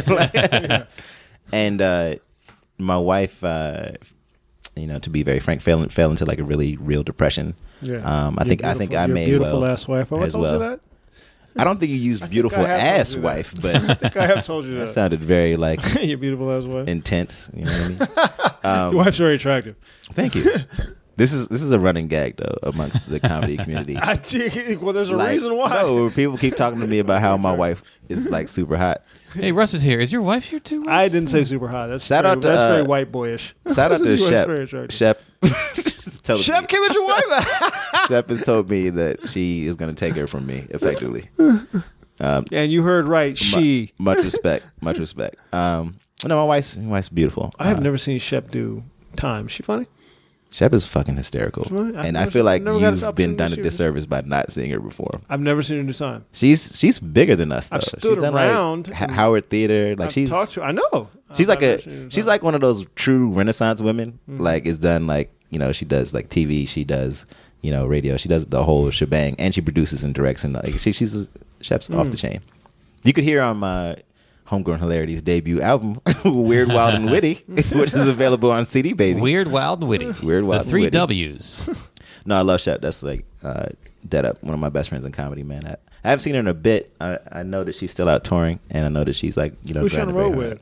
And my wife, to be very frank, fell into like a really real depression. Yeah. I think I may beautiful ass wife. Have I told you that? I don't think you used beautiful ass wife, but I think I have told you that. That sounded very your beautiful ass wife. Intense. You know what I mean? Your wife's very attractive. Thank you. This is a running gag though amongst the comedy community. Well, there's a reason why. No, people keep talking to me about how my wife is like super hot. Hey, Russ is here. Is your wife here too, Russ? I didn't say super hot. That's that's very white boyish. Shout out to Shep. Shep. Shep came at your wife. Shep has told me that she is going to take her from me effectively. And you heard right. She. Much respect. Much respect. No, my wife's beautiful. I have never seen Shep do time. Is she funny? Shep is fucking hysterical, and I feel like you've been done a disservice by not seeing her before. I've never seen her do time. She's bigger than us though. I've stood she's done around like Howard Theater. Like she's talked to her. I know. She's like one of those true Renaissance women. Mm-hmm. Like it's done like she does like TV. She does radio. She does the whole shebang, and she produces and directs. And like she's Shep's off the chain. You could hear on my Homegrown Hilarity's debut album, Weird, Wild, and Witty, which is available on CD, baby. Weird, Wild, and Witty. Weird, Wild, the three and Witty. W's. No, I love Shep. That's like dead up one of my best friends in comedy, man. I haven't seen her in a bit. I know that she's still out touring, and I know that she's like who's she on the road with?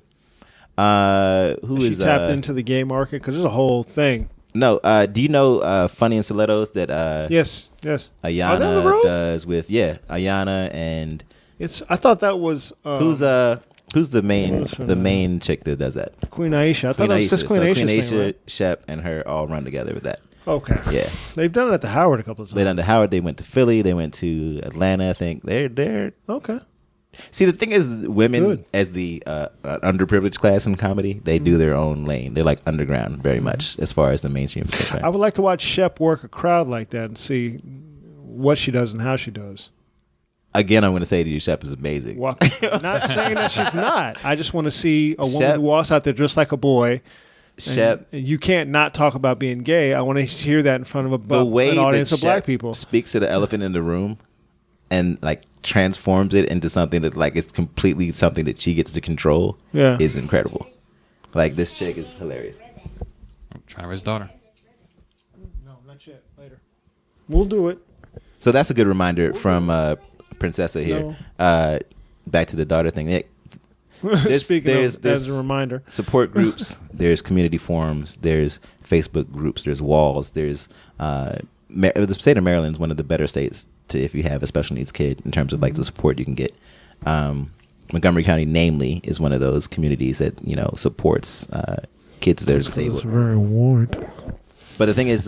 Who is she tapped into the gay market? Because there's a whole thing. No, do you know Funny and Stilettos that? Yes. Ayana does with Ayana and. I thought that was Who's the main chick that does that? Queen Aisha. I thought it was just Queen Aisha. Queen Aisha, right? Shep, and her all run together with that. Okay. Yeah. They've done it at the Howard a couple of times. They done the Howard. They went to Philly. They went to Atlanta. I think they're okay. See, the thing is, women as the underprivileged class in comedy, they do their own lane. They're like underground very much as far as the mainstream is concerned. I would like to watch Shep work a crowd like that and see what she does and how she does. Again, I'm going to say to you, Shep is amazing. Well, I'm not saying that she's not. I just want to see a woman who walks out there dressed like a boy. Shep, you can't not talk about being gay. I want to hear that in front of an audience of black people. Speaks to the elephant in the room and like transforms it into something that like it's completely something that she gets to control. Yeah, is incredible. Like this chick is hilarious. Travis' daughter. No, not yet. Later. We'll do it. So that's a good reminder from Princessa here. No. Back to the daughter thing. Speaking of, as a reminder, support groups. There's community forums. There's Facebook groups. There's walls. There's the state of Maryland is one of the better states to if you have a special needs kid in terms of like the support you can get. Montgomery County, namely, is one of those communities that supports kids that are disabled. It's very warm. But the thing is,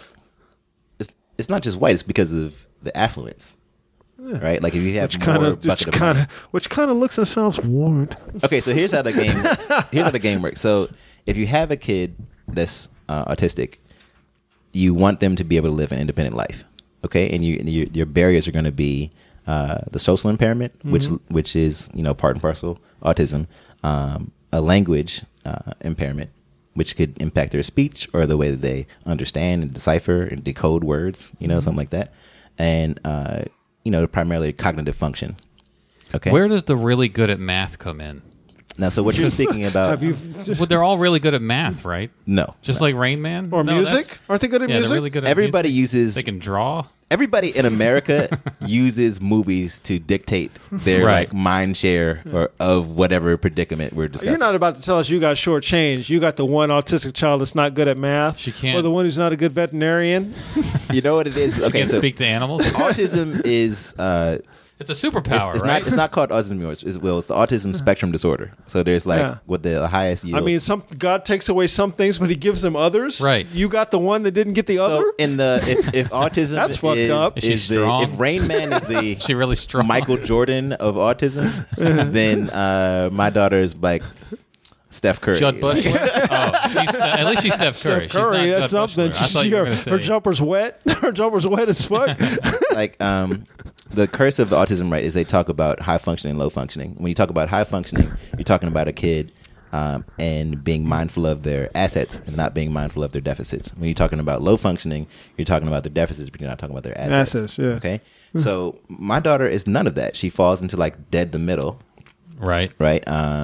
it's not just white. It's because of the affluence. Yeah. Right, like if you have which kind of looks and sounds warrant. Okay, so here's how the game works. Here's how the game works. So if you have a kid that's autistic, you want them to be able to live an independent life. Okay, and your barriers are going to be the social impairment, which is part and parcel autism, a language impairment, which could impact their speech or the way that they understand and decipher and decode words, something like that, and primarily cognitive function. Okay. Where does the really good at math come in? Now, so what you're speaking about? Have you Well, they're all really good at math, right? No, Just like Rain Man or No, music? that's- Aren't they good at Yeah, music? they're really good at everybody music. uses They can draw. everybody in America uses movies to dictate their Right. like mind share or of whatever predicament we're discussing. You're not about to tell us you got shortchanged. You got the one autistic child that's not good at math. She can't- Or the one who's not a good veterinarian. You know what it is? Okay, Can so speak to animals. autism is It's a superpower, it's right? not called autism anymore. It's the autism spectrum disorder. So there's like Yeah. with the highest yield. I mean, God takes away some things, but He gives them others. Right. You got the one that didn't get the other. so in the if autism That's fucked up. Is she is the strong? if Rain Man is the She really strong. Michael Jordan of autism, then my daughter is like Steph Curry. Judd Bushler. At least she's Steph Curry. Steph Curry, she's not that's Judd something. Bushler. I thought you were going to say her jumper's wet. Her jumper's wet as fuck. Like the curse of the autism, right, is they talk about high functioning and low functioning. When you talk about high functioning, you're talking about a kid and being mindful of their assets and not being mindful of their deficits. When you're talking about low functioning, you're talking about their deficits, but you're not talking about their assets. Assets, yeah. Okay. So my daughter is none of that. She falls into like dead the middle, right. right?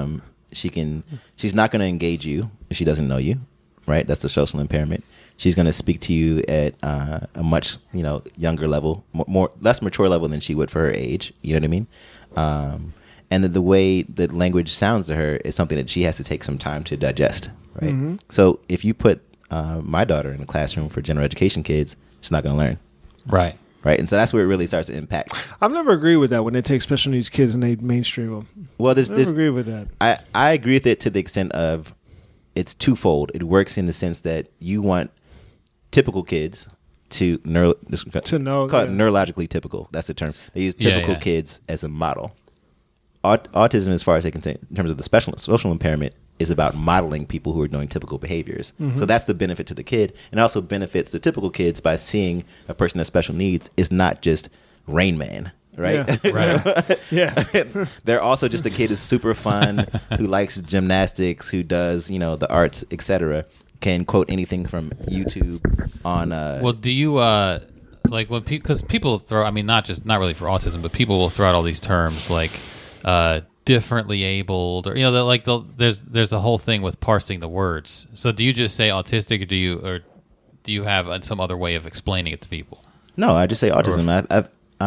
She's not going to engage you if she doesn't know you, right? That's the social impairment. She's going to speak to you at a much younger level, less mature level than she would for her age. You know what I mean? And the way that language sounds to her is something that she has to take some time to digest, right? Mm-hmm. So if you put my daughter in a classroom for general education kids, she's not going to learn, Right. right? And so that's where it really starts to impact. I've never agreed with that when they take special needs kids and they mainstream them. Well, Never agree with that. I agree with it to the extent of it's twofold. It works in the sense that you want typical kids to know, call it neurologically typical. That's the term. They use typical kids as a model. Autism, as far as they can say, in terms of the social impairment, is about modeling people who are doing typical behaviors. Mm-hmm. So that's the benefit to the kid, and it also benefits the typical kids by seeing a person with special needs is not just Rain Man. Right? Yeah. Right. Yeah. They're also just a kid who's super fun, who likes gymnastics, who does, the arts, etc. Can quote anything from YouTube on. Well, do you like when because people throw? I mean, not really for autism, but people will throw out all these terms like differently abled, or there's a whole thing with parsing the words. So do you just say autistic, or do you have some other way of explaining it to people? No, I just say autism.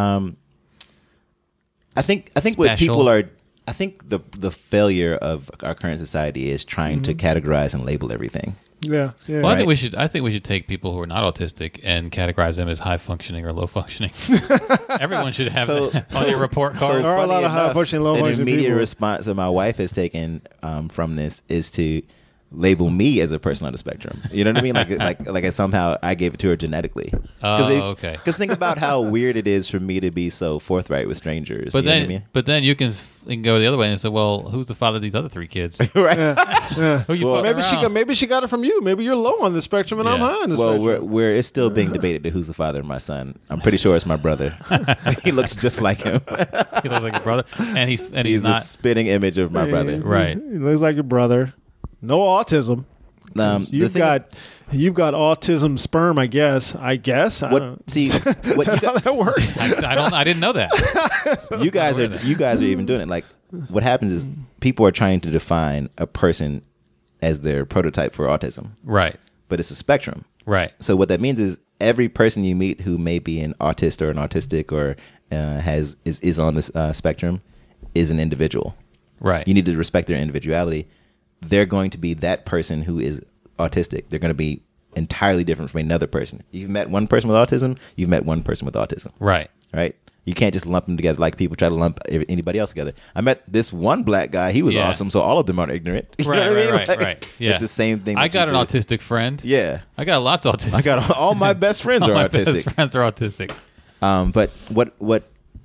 I think what people are. I think the failure of our current society is trying to categorize and label everything. Yeah. Yeah. Well, Right. I think we should take people who are not autistic and categorize them as high functioning or low functioning. Everyone should have that on your report card. There are a funny lot of enough, high-functioning, low-functioning An immediate people. response that my wife has taken from this is to label me as a person on the spectrum. You know what I mean? Like somehow I gave it to her genetically. Okay. Because think about how weird it is for me to be so forthright with strangers. But you know then, what I mean? but then you can go the other way and say, "Well, who's the father of these other three kids? Right. Who you Well, fucking Maybe she got it from you. Maybe you're low on the spectrum and I'm Yeah. high on the Well, spectrum. it's still being debated to who's the father of my son. I'm pretty sure it's my brother. He looks just like him. He looks like your brother, and he's He's the not spitting image of my brother. right." He looks like your brother. No autism. The You've thing- got autism sperm, I guess. I don't know. what? See, what you, How that works? I didn't know that. you guys are even doing it. Like, what happens is people are trying to define a person as their prototype for autism, Right, but it's a spectrum. right, So what that means is every person you meet who may be an autist or an autistic or is on this spectrum is an individual. right. You need to respect their individuality. They're going to be that person who is autistic. They're going to be entirely different from another person. You've met one person with autism. You've met one person with autism. Right. Right? You can't just lump them together like people try to lump anybody else together. I met this one black guy. He was Yeah. awesome, so all of them are ignorant. You know Right, what I mean? right, Like, right. Yeah. It's the same thing. I that got you an do. autistic friend. Yeah. I got lots of autistic. I got all my best friends all are my autistic. best friends are autistic. But what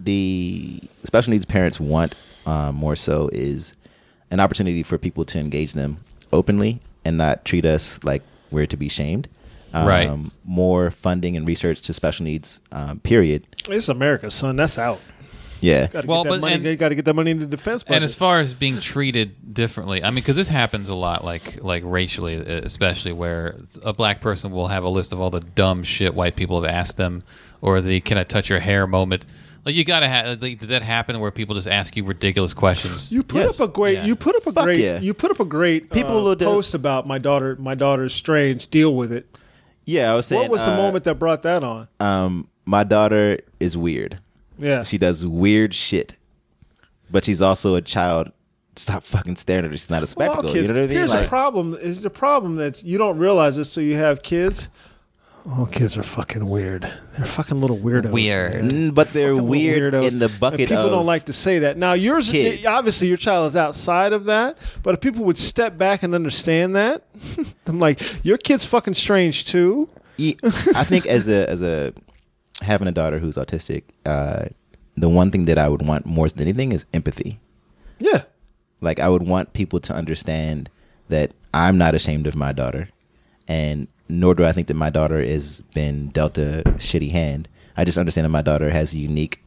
the special needs parents want more so is an opportunity for people to engage them openly and not treat us like we're to be shamed. Right. More funding and research to special needs, period. It's America, son. That's out. Yeah. Got to Well, get that but- money. and- They got to get that money into the defense budget. And as far as being treated differently, I mean, because this happens a lot, like racially, especially where a black person will have a list of all the dumb shit white people have asked them, or the "Can I touch your hair?" moment. Like you gotta have. Like, does that happen where people just ask you ridiculous questions? You put Yes. up a great. Yeah. You put up a Fuck great. yeah. You put up a great People will do- post about my daughter. My daughter's strange. Deal with it. Yeah, I was saying. What was the moment that brought that on? My daughter is weird. Yeah. She does weird shit, but she's also a child. Stop fucking staring at her. She's not a spectacle. Well, You kids, know what I mean? Here's Like, the problem. Is the problem that you don't realize this, so you have kids. Oh, kids are fucking weird. They're fucking little weirdos. Weird. man. but they're Fucking little weird weirdos. in the And bucket people of don't like to say that. Now, yours, kids. obviously, your child is outside of that. But if people would step back and understand that, I'm like, your kid's fucking strange too. I think as a having a daughter who's autistic, the one thing that I would want more than anything is empathy. Yeah. Like I would want people to understand that I'm not ashamed of my daughter, and nor do I think that my daughter has been dealt a shitty hand. I just understand that my daughter has a unique,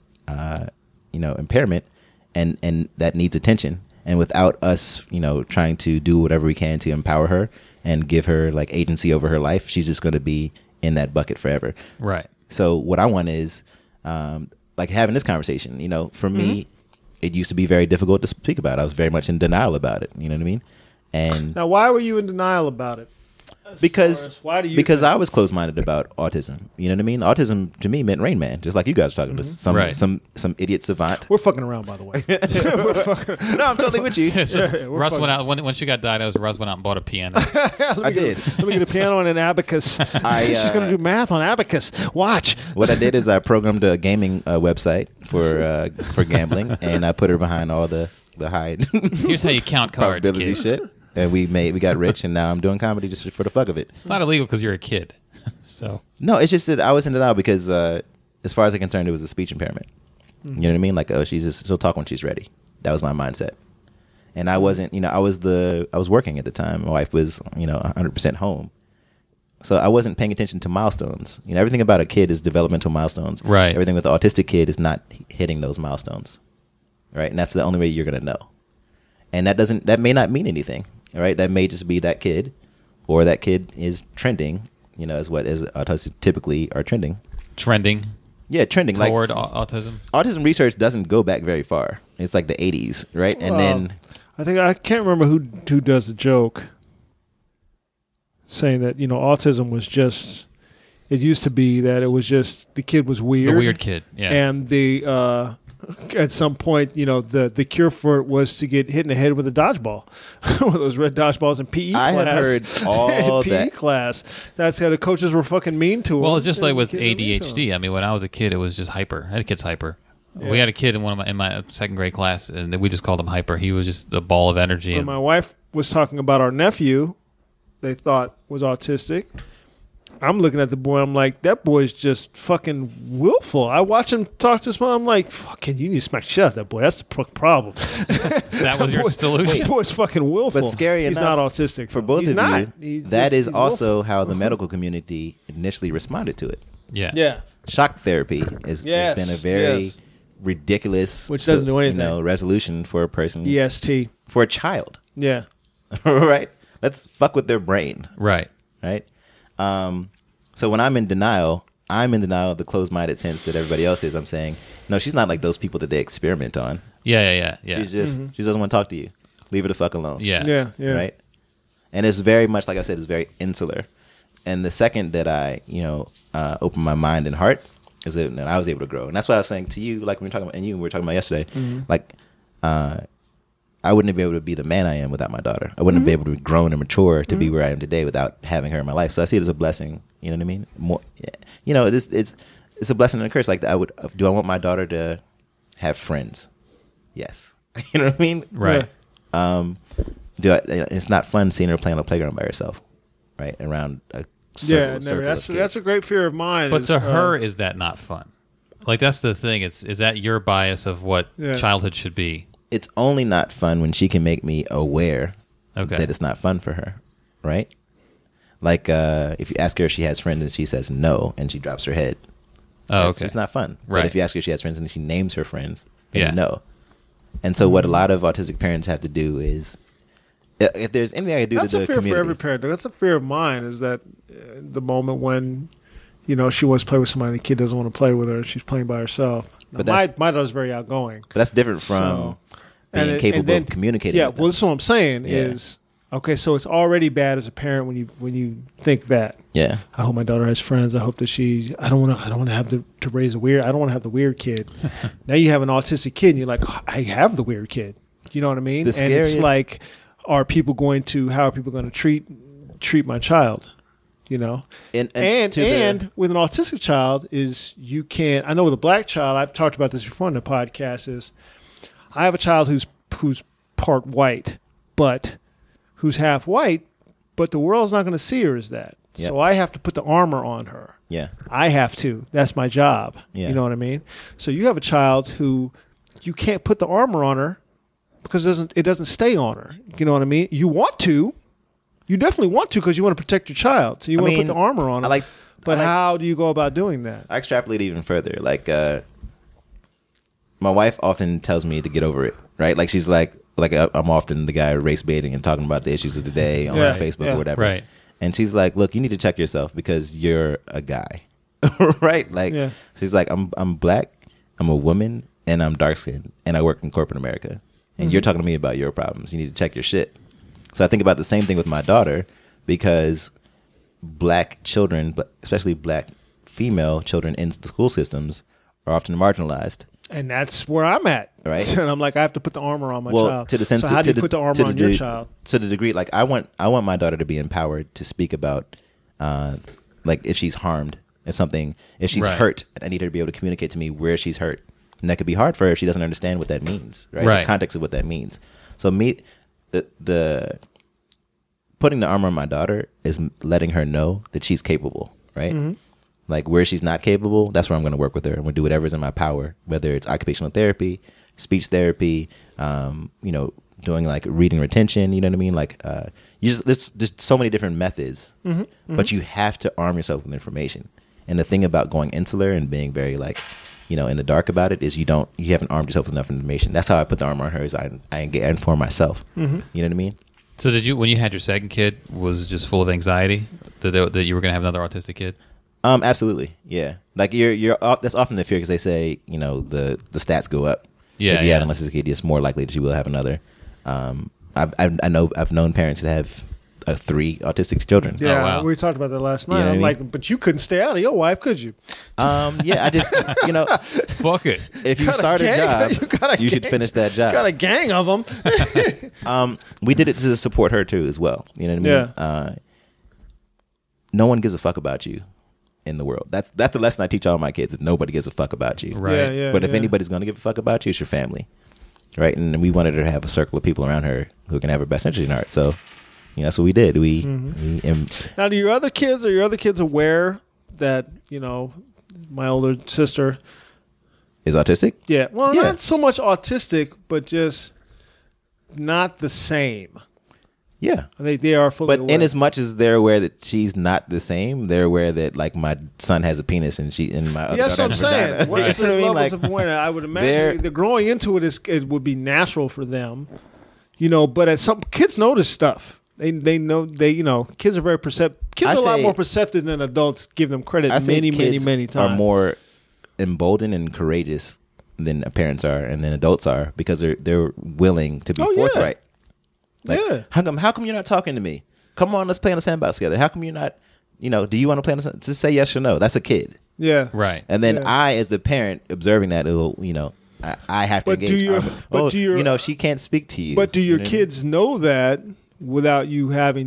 impairment, and that needs attention. And without us, trying to do whatever we can to empower her and give her like agency over her life, she's just going to be in that bucket forever. Right. So what I want is like having this conversation. For me, it used to be very difficult to speak about. I was very much in denial about it. You know what I mean? And Now, why were you in denial about it? because why do you because think- I was closed-minded about autism. You know what I mean? Autism to me meant Rain Man, just like you guys were talking to Right. some idiot savant. We're fucking around, by the way. No, I'm totally with you. So we're Russ fucking- went out when she got diagnosed. Russ went out and bought a piano. I did. Let me get a piano and an abacus. She's going to do math on abacus. Watch. What I did is I programmed a gaming website for gambling, and I put her behind all the high Here's how you count cards, probability kid. shit. And we got rich, and now I'm doing comedy just for the fuck of it. It's not illegal because you're a kid. So No, it's just that I was in denial because, as far as I'm concerned, it was a speech impairment. You know what I mean? Like, oh, she'll talk when she's ready. That was my mindset. And I wasn't, I was working at the time. My wife was, 100% home. So I wasn't paying attention to milestones. Everything about a kid is developmental milestones. Right. Everything with the autistic kid is not hitting those milestones. Right. And that's the only way you're going to know. And that may not mean anything. All right. That may just be that kid, or that kid is trending, as autistic typically are trending. trending Yeah, trending. toward Like autism. autism research doesn't go back very far. It's like the 80s, right? And then I can't remember who does the joke saying that autism was just. It used to be that it was just the kid was weird. The weird kid. Yeah. And the at some point, the cure for it was to get hit in the head with a dodgeball, one of those red dodgeballs in PE I class. have heard all in PE that. class. That's how the coaches were fucking mean to him. Well, it's just like And with the kids were mean to him. ADHD. I mean, when I was a kid, it was just hyper. I had a kid's hyper. We had a kid in my second grade class, and we just called him hyper. He was just a ball of energy. When And my wife was talking about our nephew, they thought was autistic. I'm looking at the boy. I'm like, that boy's just fucking willful. I watch him talk to his mom. I'm like, fucking, you need to smack the shit out of that boy. That's the problem. that was your solution. That boy's fucking willful. But scary He's enough, not autistic. for though. both He's of not. you, He's that just- is he's also willful. how the medical community initially responded to it. Yeah. Yeah. Shock therapy has Yes, been a very yes. ridiculous Which doesn't do anything. resolution for a person, EST. for a child. Yeah. Right? Let's fuck with their brain. Right. Right? So when I'm in denial of the closed-minded sense that everybody else is. I'm saying, no, she's not like those people that they experiment on. Yeah. She's just, she doesn't want to talk to you. Leave her the fuck alone. Yeah. Yeah. Yeah. Right? And it's very much, like I said, it's very insular. And the second that I, open my mind and heart is that I was able to grow. And that's why I was saying to you, like we were talking about, and you were talking about yesterday, like, I wouldn't be able to be the man I am without my daughter. I wouldn't be able to be grown and mature to be where I am today without having her in my life. So I see it as a blessing. You know what I mean? More, it's a blessing and a curse. Like do I want my daughter to have friends? Yes. You know what I mean? Right. It's not fun seeing her playing on the playground by herself, right? Around a circle, circle of kids. That's a great fear of mine. But is, to her, is that not fun? Like, that's the thing. Is that your bias of what Yeah. childhood should be? It's only not fun when she can make me aware Okay. that it's not fun for her, right? Like if you ask her if she has friends and she says no and she drops her head, Oh, okay. it's not fun. Right. But if you ask her if she has friends and she names her friends, then Yeah. you know. And so what a lot of autistic parents have to do is, if there's anything I can do that's to a the fear community, for every parent. That's a fear of mine. Is that the moment when, she wants to play with somebody, the kid doesn't want to play with her, and she's playing by herself. But my that's daughter's very outgoing. but that's different from being and capable then- of communicating. Yeah, with well, them. that's what I'm saying Yeah. is okay. So it's already bad as a parent when you think that. Yeah. I hope my daughter has friends. I hope that I don't want to have to raise a weird. I don't want to have the weird kid. Now you have an autistic kid, and you're like, I have the weird kid. You know what I mean? The And scariest- it's like, how are people going to treat my child? You know, And with an autistic child is you can't. I know with a black child, I've talked about this before in the podcast. Is I have a child who's part white, but who's half white, but the world's not going to see her as that. Yep. So I have to put the armor on her. Yeah. I have to. That's my job. Yeah. You know what I mean? So you have a child who you can't put the armor on her because it doesn't stay on her. You know what I mean? You want to. You definitely want to because you want to protect your child. So you want to put the armor on her. But how do you go about doing that? I extrapolate even further. Like, my wife often tells me to get over it, right? Like, she's like I'm often the guy race baiting and talking about the issues of the day on Yeah, Facebook yeah. or whatever. Right. And she's like, look, you need to check yourself because you're a guy, right? Like, Yeah. she's like, I'm black, I'm a woman, and I'm dark skinned, and I work in corporate America. And you're talking to me about your problems. You need to check your shit. So I think about the same thing with my daughter because black children, but especially black female children in the school systems are often marginalized. And that's where I'm at. Right. And I'm like, I have to put the armor on my Well, child. to the sense, so how to do you the- put the armor to the on your de- child? To the degree, like I want my daughter to be empowered to speak about, like if she's harmed, if she's Right. hurt, I need her to be able to communicate to me where she's hurt, and that could be hard for her if she doesn't understand what that means, right? Right. The context of what that means. So the putting the armor on my daughter is letting her know that she's capable, right? Mm-hmm. Like where she's not capable, that's where I'm going to work with her. I'm going to do whatever's in my power, whether it's occupational therapy, speech therapy, doing like reading retention. You know what I mean? Like, there's just so many different methods, but you have to arm yourself with information. And the thing about going insular and being very like, in the dark about it is you haven't armed yourself with enough information. That's how I put the armor on her. Is I inform myself. You know what I mean? So when you had your second kid, was it just full of anxiety that you were going to have another autistic kid? Absolutely, yeah. Like that's often the fear because they say the stats go up. Yeah, if you yeah. have an autistic kid, it's more likely that you will have another. I've known parents that have 3 autistic children. Yeah, wow. we talked about that last night. You know what I'm I like, but you couldn't stay out of your wife, could you? Yeah. I just Fuck it. if you Got a start a gang. You got job, a you should gang. finish that job. Got a gang of them. We did it to support her too, as well. You know what I mean? Yeah. No one gives a fuck about you in the world. That's the lesson I teach all my kids. That nobody gives a fuck about you. Right. Yeah, yeah. But if yeah. anybody's going to give a fuck about you, it's your family, right? And we wanted her to have a circle of people around her who can have her best interest in heart. So, that's what we did. We Now, are your other kids aware that my older sister? is autistic. Yeah, well, Yeah. not so much autistic, but just not the same. Yeah. They are fully But aware. in as much as they're aware that she's not the same, they're aware that like my son has a penis and my other Yeah, that's daughter what I'm has a vagina. saying. What is You know the what I mean? levels Like, of awareness? I would they're- imagine the growing into it would be natural for them, but at some kids notice stuff. They know kids are very perceptive. Kids I are a lot say- more perceptive than adults give them credit. I say many kids times. are more emboldened and courageous than parents are and than adults are because they're willing to be Oh, yeah. forthright. Like, Yeah. how come you're not talking to me? Come on, let's play on the sandbox together. How come you're not, do you want to play on the sandbox? Just say yes or no. That's a kid. Yeah, Right. And then Yeah. I, as the parent, observing that, I have to But do engage. your- but do your- she can't speak to you. But do your You know what I mean? kids know that without you having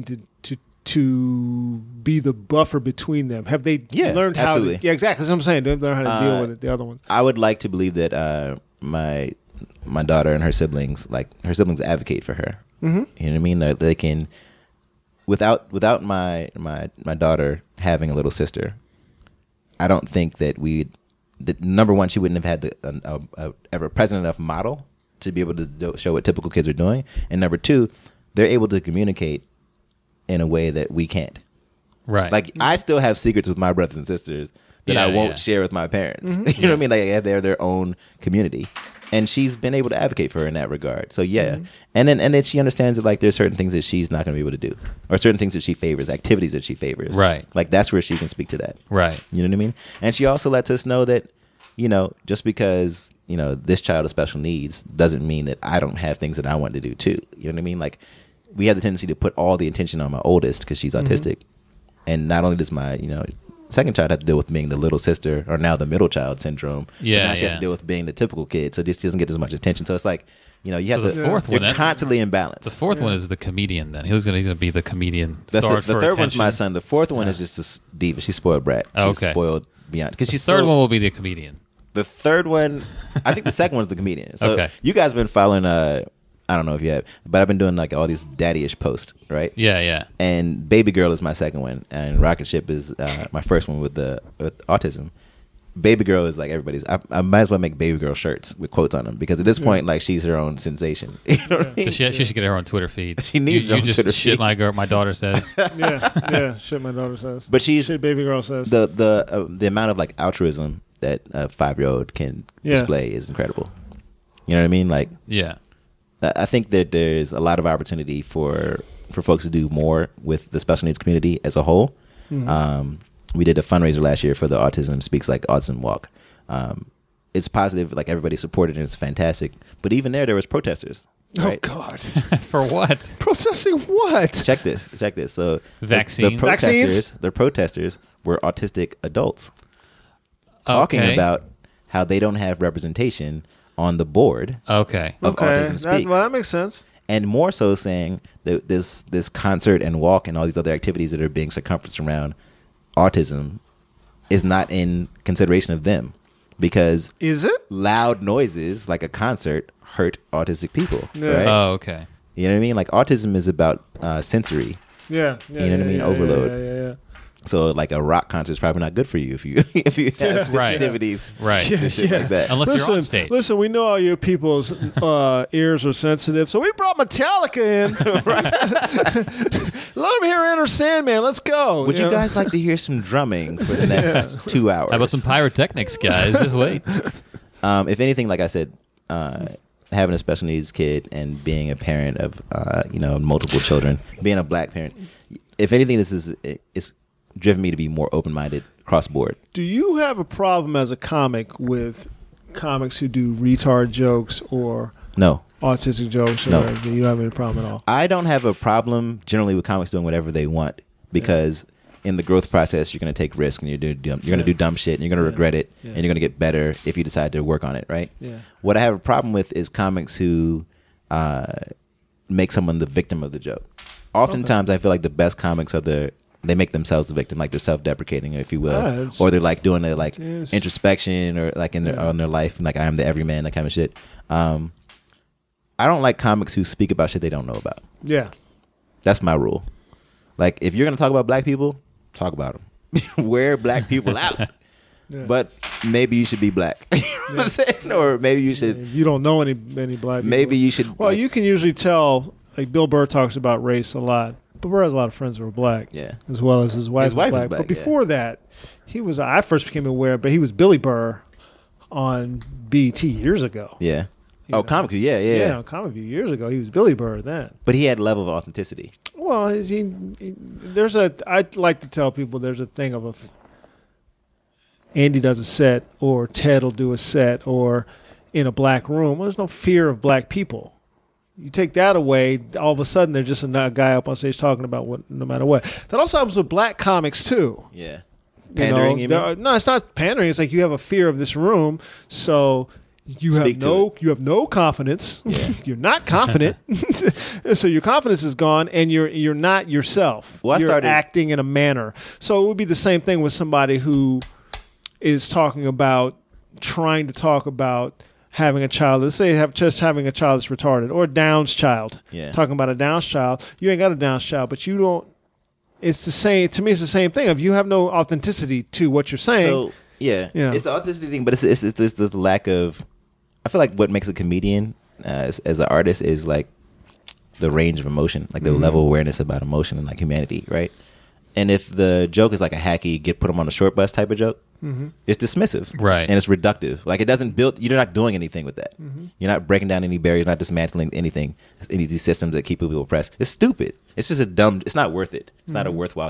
to be the buffer between them? Have they Yeah, learned how absolutely. to? Yeah, exactly. That's what I'm saying. They've learned how to deal with it. The other ones. I would like to believe that my daughter and her siblings advocate for her. Mm-hmm. You know what I mean? They can, without my daughter having a little sister, I don't think that number one, she wouldn't have had ever present enough model to be able to show what typical kids are doing, and number two, they're able to communicate in a way that we can't. Right. Like I still have secrets with my brothers and sisters that I Yeah, won't yeah. share with my parents. You know what I mean? Like they're their own community, and she's been able to advocate for her in that regard. So yeah, and then she understands that like there's certain things that she's not going to be able to do, or certain things that she favors, activities that she favors. Right. Like that's where she can speak to that. Right. You know what I mean? And she also lets us know that just because this child has special needs doesn't mean that I don't have things that I want to do too. You know what I mean? Like, we have the tendency to put all the attention on my oldest because she's autistic, and not only does my second child have to deal with being the little sister, or now the middle child syndrome. But now she has to deal with being the typical kid, so this doesn't get as much attention. So it's like, you have the fourth one, you're constantly imbalanced. The fourth one is the comedian. Then he's gonna be the comedian. The third attention. one's my son. The fourth one is just a diva. She's spoiled brat. She's spoiled beyond. Because the third one will be the comedian. The third one, I think the second one's the comedian. So you guys have been following. I don't know if you have, but I've been doing like all these daddy-ish posts, right? Yeah. And Baby Girl is my second one, and Rocket Ship is my first one with autism. Baby Girl is like everybody's. I might as well make Baby Girl shirts with quotes on them, because at this point, like, she's her own sensation. You know what I mean? So she should get her own Twitter feed. She needs her own Twitter feed. My daughter says. Shit my daughter says. But shit Baby Girl says. The amount of like altruism that a 5-year-old can display is incredible. You know what I mean? Like, I think that there's a lot of opportunity for folks to do more with the special needs community as a whole. We did a fundraiser last year for the Autism Speaks Like Autism Walk. It's positive, like, everybody supported it, and it's fantastic. But even there was protesters. Right? Oh God! For what? Protesting what? Check this. So vaccines. The protesters were autistic adults talking about how they don't have representation on the board. Of Autism Speaks. That makes sense. And more so saying that this concert and walk and all these other activities that are being circumferenced around autism is not in consideration of them, because is it loud noises like a concert hurt autistic people, right? Oh, okay. You know what I mean? Like, autism is about sensory. Yeah. You know what I mean? Overload. Yeah. So like a rock concert is probably not good for you if you have sensitivities, and shit like that. Unless you're on stage. Listen, we know all your people's ears are sensitive, so we brought Metallica in. Let them hear Enter Sandman. Let's go. Would you guys like to hear some drumming for the next 2 hours? How about some pyrotechnics, guys? Just wait. If anything, like I said, having a special needs kid and being a parent of multiple children, being a black parent, if anything, it's driven me to be more open-minded across board. Do you have a problem as a comic with comics who do retard jokes or no autistic jokes? No. Or do you have any problem at all? I don't have a problem generally with comics doing whatever they want, because in the growth process, you're going to take risks, and you're going to do dumb shit, and you're going to regret it, and you're going to get better if you decide to work on it, right? Yeah. What I have a problem with is comics who make someone the victim of the joke. Oftentimes, I feel like the best comics are they make themselves the victim, like they're self-deprecating, if you will, or they're like doing a introspection, or like on their life, and like, I am the everyman, that kind of shit. I don't like comics who speak about shit they don't know about. Yeah, that's my rule. Like, if you're gonna talk about black people, talk about them. Wear black people out. But maybe you should be black. You know what I'm saying? Or maybe you should. You don't know any black people. Maybe you should. Well, you can usually tell. Like, Bill Burr talks about race a lot. Bill Burr has a lot of friends who are black, as well as his wife. Was black. But before that, he was. I first became aware, but he was Billy Burr on BET years ago. Yeah. Comic View. Yeah, on Comic View years ago. He was Billy Burr then. But he had a level of authenticity. Well, I'd like to tell people there's a thing of Andy does a set, or Ted will do a set, or in a black room. Well, there's no fear of black people. You take that away, all of a sudden they're just a guy up on stage talking about what, no matter what. That also happens with black comics too. Yeah. Pandering, you mean? No, it's not pandering. It's like you have a fear of this room, so you have no confidence. Yeah. You're not confident, so your confidence is gone, and you're not yourself. Well, you're acting in a manner. So it would be the same thing with somebody who is trying to talk about having a child. Let's say having a child that's retarded, or a Down's child. Yeah. Talking about a Down's child. You ain't got a Down's child, but you don't. It's the same. To me, it's the same thing. If you have no authenticity to what you're saying. So it's the authenticity thing, but it's this lack of. I feel like what makes a comedian as an artist is like the range of emotion, like the level of awareness about emotion and like humanity, right? And if the joke is like a hacky put them on a short bus type of joke, it's dismissive, right? And it's reductive. Like, it doesn't build. You're not doing anything with that. You're not breaking down any barriers, not dismantling any of these systems that keep people oppressed. It's stupid. It's just a dumb. It's not worth it. It's not a worthwhile joke.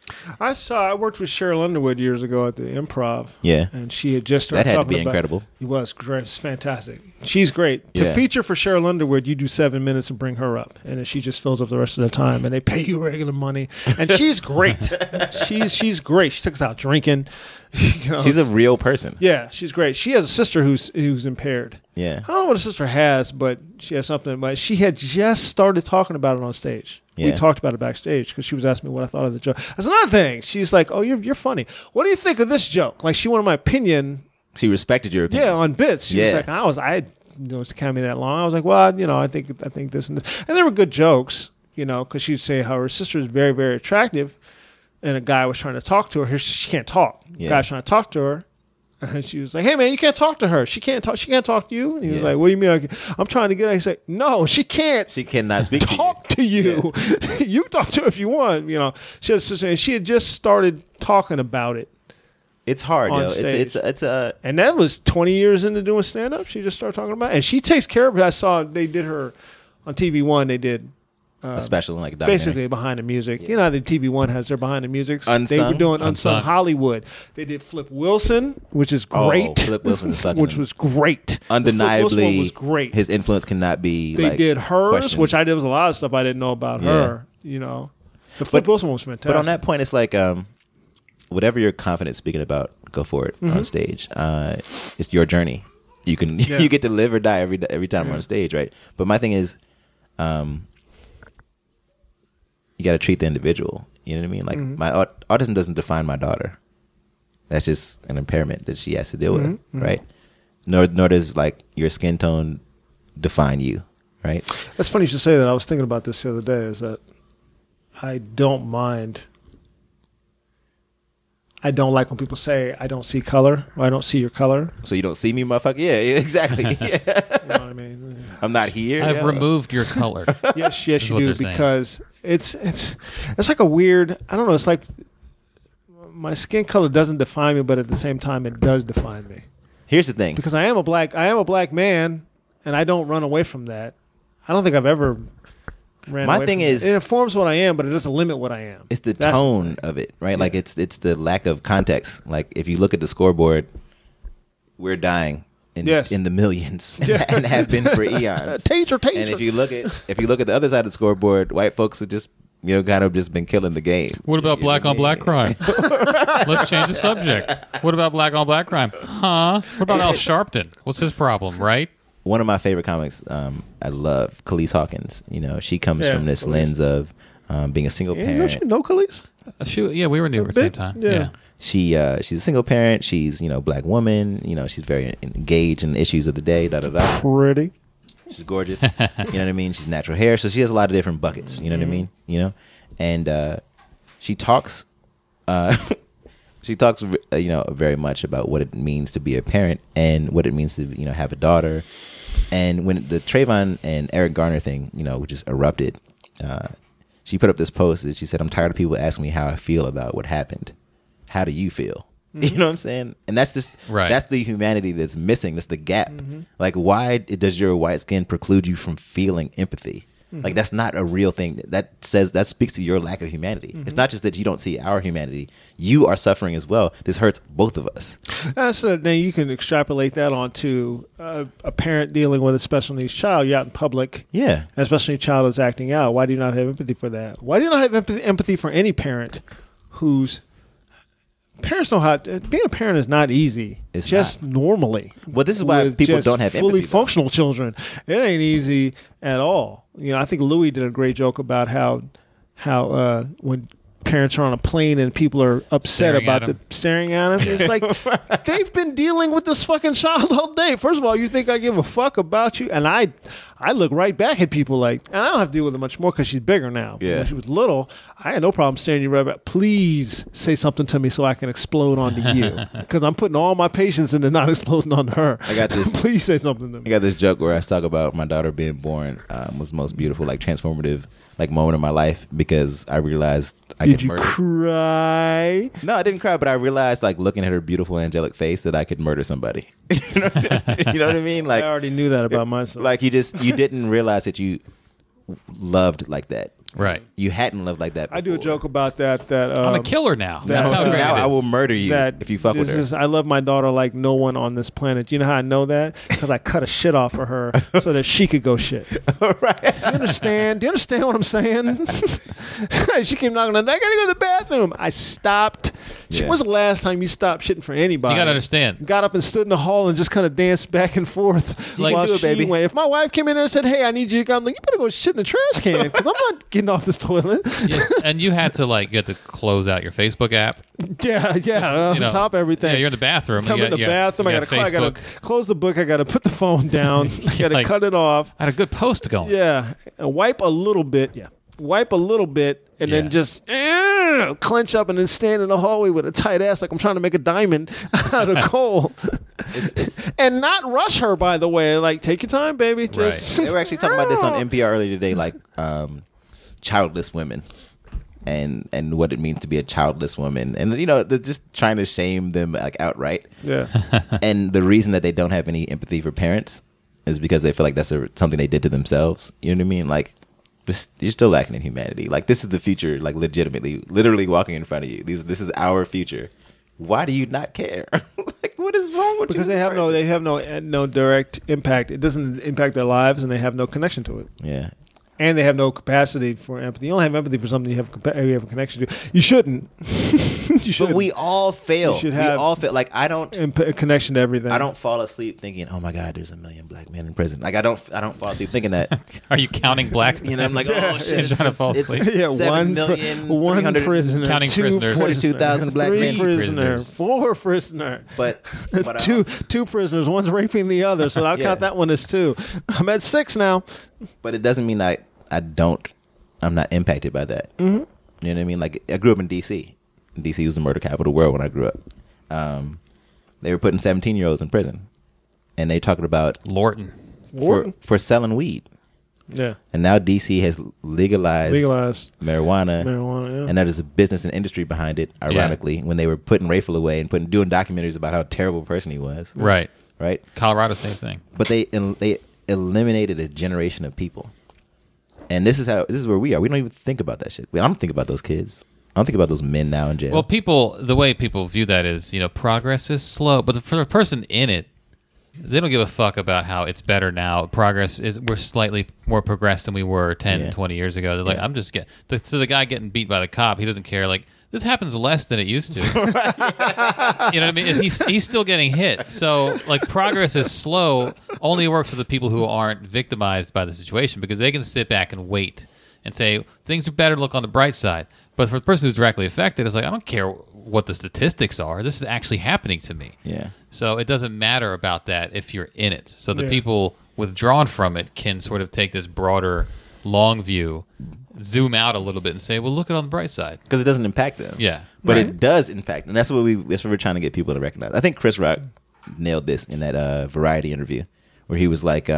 I worked with Cheryl Underwood years ago at the Improv. Yeah. And she had just started That had to talking be about, incredible. It was great. It's fantastic. She's great. To Yeah. feature for Cheryl Underwood, you do 7 minutes and bring her up. And then she just fills up the rest of the time. And they pay you regular money. And she's great. she's great. She took us out drinking. You know. She's a real person. Yeah, she's great. She has a sister who's impaired. Yeah. I don't know what a sister has, but she has something. But she had just started talking about it on stage. We Yeah. talked about it backstage because she was asking me what I thought of the joke. That's another thing. She's like, "Oh, you're funny. What do you think of this joke?" Like she wanted my opinion. She respected your opinion. Yeah, on bits. She was Yeah. like, I was counting me that long. I was like, well, I think this and this, and they were good jokes. Because she'd say how her sister is very, very attractive, and a guy was trying to talk to her. She can't talk. Yeah. Guy's trying to talk to her. And she was like, "Hey man, you can't talk to her. She can't talk. She can't talk to you." And he was Yeah. like, "What do you mean? I'm trying to get her." He said, "No, she can't. She cannot speak talk to you. You talk to her if you want." She had a sister, and she had just started talking about it, It's hard, On yo. stage. It's a and that was 20 years into doing stand up. She just started talking about it, and she takes care of it. I saw they did her on TV1. They did. a special like a documentary. Basically behind the music. You know how the TV1 has their behind the music? They Unsung? were doing Unsung Unsung. Hollywood. They did Flip Wilson, which is great. Oh, Flip Wilson is fucking which was great. The Flip Wilson undeniably one was great. His influence cannot be. They like, did Hers, questioned. which I did was a lot of stuff I didn't know about her. The Flip Wilson one was fantastic. But on that point, it's like whatever you're confident speaking about, go for it on stage. It's your journey. You can you get to live or die every time you're on stage, right? But my thing is, you got to treat the individual. You know what I mean? Like my autism doesn't define my daughter. That's just an impairment that she has to deal with, right? Nor does like your skin tone define you, right? That's funny you should say that. I was thinking about this the other day, is that I don't like when people say I don't see color or I don't see your color. So you don't see me, motherfucker? Yeah, exactly. Yeah. You know what I mean? I'm not here. I've yeah. removed your color. Yes, is you what do, they're saying. because it's like a weird. I don't know. It's like my skin color doesn't define me, but at the same time, it does define me Here's the thing. because I am a black man, and I don't run away from that. I don't think I've ever ran. My away thing from is- that. It informs what I am, but it doesn't limit what I am. It's the That's tone thing. of it, right? Like it's the lack of context. Like if you look at the scoreboard, we're dying in the millions and have been for eons. Taser. And if you look at the other side of the scoreboard, white folks have just kind of just been killing the game. What about You know black on what I black mean? crime? Let's change the subject. What about black on black crime? Huh? What about Al Sharpton? What's his problem, right? One of my favorite comics, I love Khalees Hawkins. She comes Yeah, from this Khalees. lens of being a single Don't parent. you know Khalees? Yeah, we were new at the same bit? time. Yeah. Yeah. She's a single parent. She's black woman. She's very engaged in the issues of the day. Da da da. Pretty. She's gorgeous. You know what I mean? She's natural hair, so she has a lot of different buckets. You know what I mean? And she talks. She talks, very much about what it means to be a parent and what it means to, have a daughter. And when the Trayvon and Eric Garner thing, which just erupted, she put up this post that she said, "I'm tired of people asking me how I feel about what happened. How do you feel?" You know what I'm saying? And that's just Right. that's the humanity that's missing. That's the gap. Like, why does your white skin preclude you from feeling empathy? Like, that's not a real thing. That speaks to your lack of humanity. It's not just that you don't see our humanity. You are suffering as well. This hurts both of us. Then you can extrapolate that onto a parent dealing with a special needs child. You're out in public. Yeah. And a special needs child is acting out. Why do you not have empathy for that? Why do you not have empathy for any parent whose parents know how being a parent is not easy. It's just not. normally. Well, this is why with people just don't have fully empathy, though. functional children. It ain't easy at all. I think Louis did a great joke about how when parents are on a plane and people are upset Staring about at 'em. staring at them. It's like they've been dealing with this fucking child all day. First of all, you think I give a fuck about you? And I look right back at people like, and I don't have to deal with it much more because she's bigger now. Yeah. When she was little, I had no problem staring you right back. Please say something to me so I can explode onto you because I'm putting all my patience into not exploding onto her. I got this. Please say something to I me. got this joke where I talk about my daughter being born was the most beautiful, transformative, moment of my life because I realized I Did could you murder. cry? No, I didn't cry, but I realized, looking at her beautiful angelic face, that I could murder somebody. You know what I mean? I already knew that about myself. you didn't realize that you loved like that. Right. You hadn't loved like that before. I do a joke about that. I'm a killer now. That's how great Now it I will is. murder you if you fuck with her. I love my daughter like no one on this planet. You know how I know that? Because I cut a shit off for her so that she could go shit. Right. Do you understand? Do you understand what I'm saying? She came knocking on the door. I gotta go to the bathroom. I stopped. Yeah. When's the last time you stopped shitting for anybody? You got to understand. Got up and stood in the hall and just kind of danced back and forth. Like, while do it, she baby. went. If my wife came in there and said, "Hey, I need you to come," I'm like, "You better go shit in the trash can because I'm not getting off this toilet." Yeah, and you had to like get to close out your Facebook app. Yeah, on You know, top of everything. Yeah, you're in the bathroom. I'm You in got- the you got- bathroom. you I got gotta Facebook. close the book. I gotta put the phone down. I gotta Like- cut it off. I had a good post going. Yeah, and wipe a little bit. Yeah, wipe a little bit, and Yeah. then just clench up and then stand in the hallway with a tight ass like I'm trying to make a diamond out of coal. It's And not rush her, by the way. Like, take your time, baby. Just They were actually talking about this on NPR earlier today, like childless women and what it means to be a childless woman. And, you know, they're just trying to shame them like outright. Yeah. And the reason that they don't have any empathy for parents is because they feel like that's something they did to themselves. You know what I mean? Like, you're still lacking in humanity. Like, this is the future, like, legitimately, literally walking in front of you. This is our future. Why do you not care? Like, what is wrong with you? Because they have no direct impact. It doesn't impact their lives, and they have no connection to it. Yeah. And they have no capacity for empathy. You only have empathy for something you have a connection to. You shouldn't. You should. But we all fail. You should We have all fail. Like, I don't a connection to everything. I don't fall asleep thinking, "Oh my God, there's 1 million black men in prison." Like, I don't fall asleep thinking that. Are you counting black? You know, I'm like, "Oh shit, You're trying to fall it's asleep. Yeah, 7,300,000 prisoner, Counting 2 prisoners. 42,000 black 3 men. prisoner, prisoners. 4 prisoner. But what I two also- two prisoners. One's raping the other, so I'll Yeah. count that one as 2. I'm at 6 now. But it doesn't mean I'm not impacted by that. Mm-hmm. You know what I mean? Like, I grew up in D.C. D.C. was the murder capital of the world when I grew up. They were putting 17-year-olds in prison, and they talking about Lorton. for selling weed. Yeah, And now D.C. has legalized marijuana, marijuana. Yeah. and that is a business and industry behind it. Ironically, when they were putting Rayful away and doing documentaries about how terrible a person he was, Right. right? Colorado, same thing. But they eliminated a generation of people, and this is where we are. We don't even think about that shit. I don't think about those kids. I don't think about those men now in jail. Well, the way people view that is, progress is slow. But for the person in it, they don't give a fuck about how it's better now. We're slightly more progressed than we were 10, Yeah. 20 years ago. They're like, I'm just so the guy getting beat by the cop, he doesn't care. Like, this happens less than it used to. You know what I mean? And he's still getting hit. So, like, progress is slow only works for the people who aren't victimized by the situation because they can sit back and wait and say, things are better, look on the bright side. But for the person who's directly affected, it's like, I don't care what the statistics are. This is actually happening to me. yeah. So it doesn't matter about that if you're in it. So the Yeah. people withdrawn from it can sort of take this broader, long view, zoom out a little bit and say, well, look at it on the bright side. Because it doesn't impact them. Yeah. But Right. it does impact, and that's what we're trying to get people to recognize. I think Chris Rock nailed this in that Variety interview where he was like,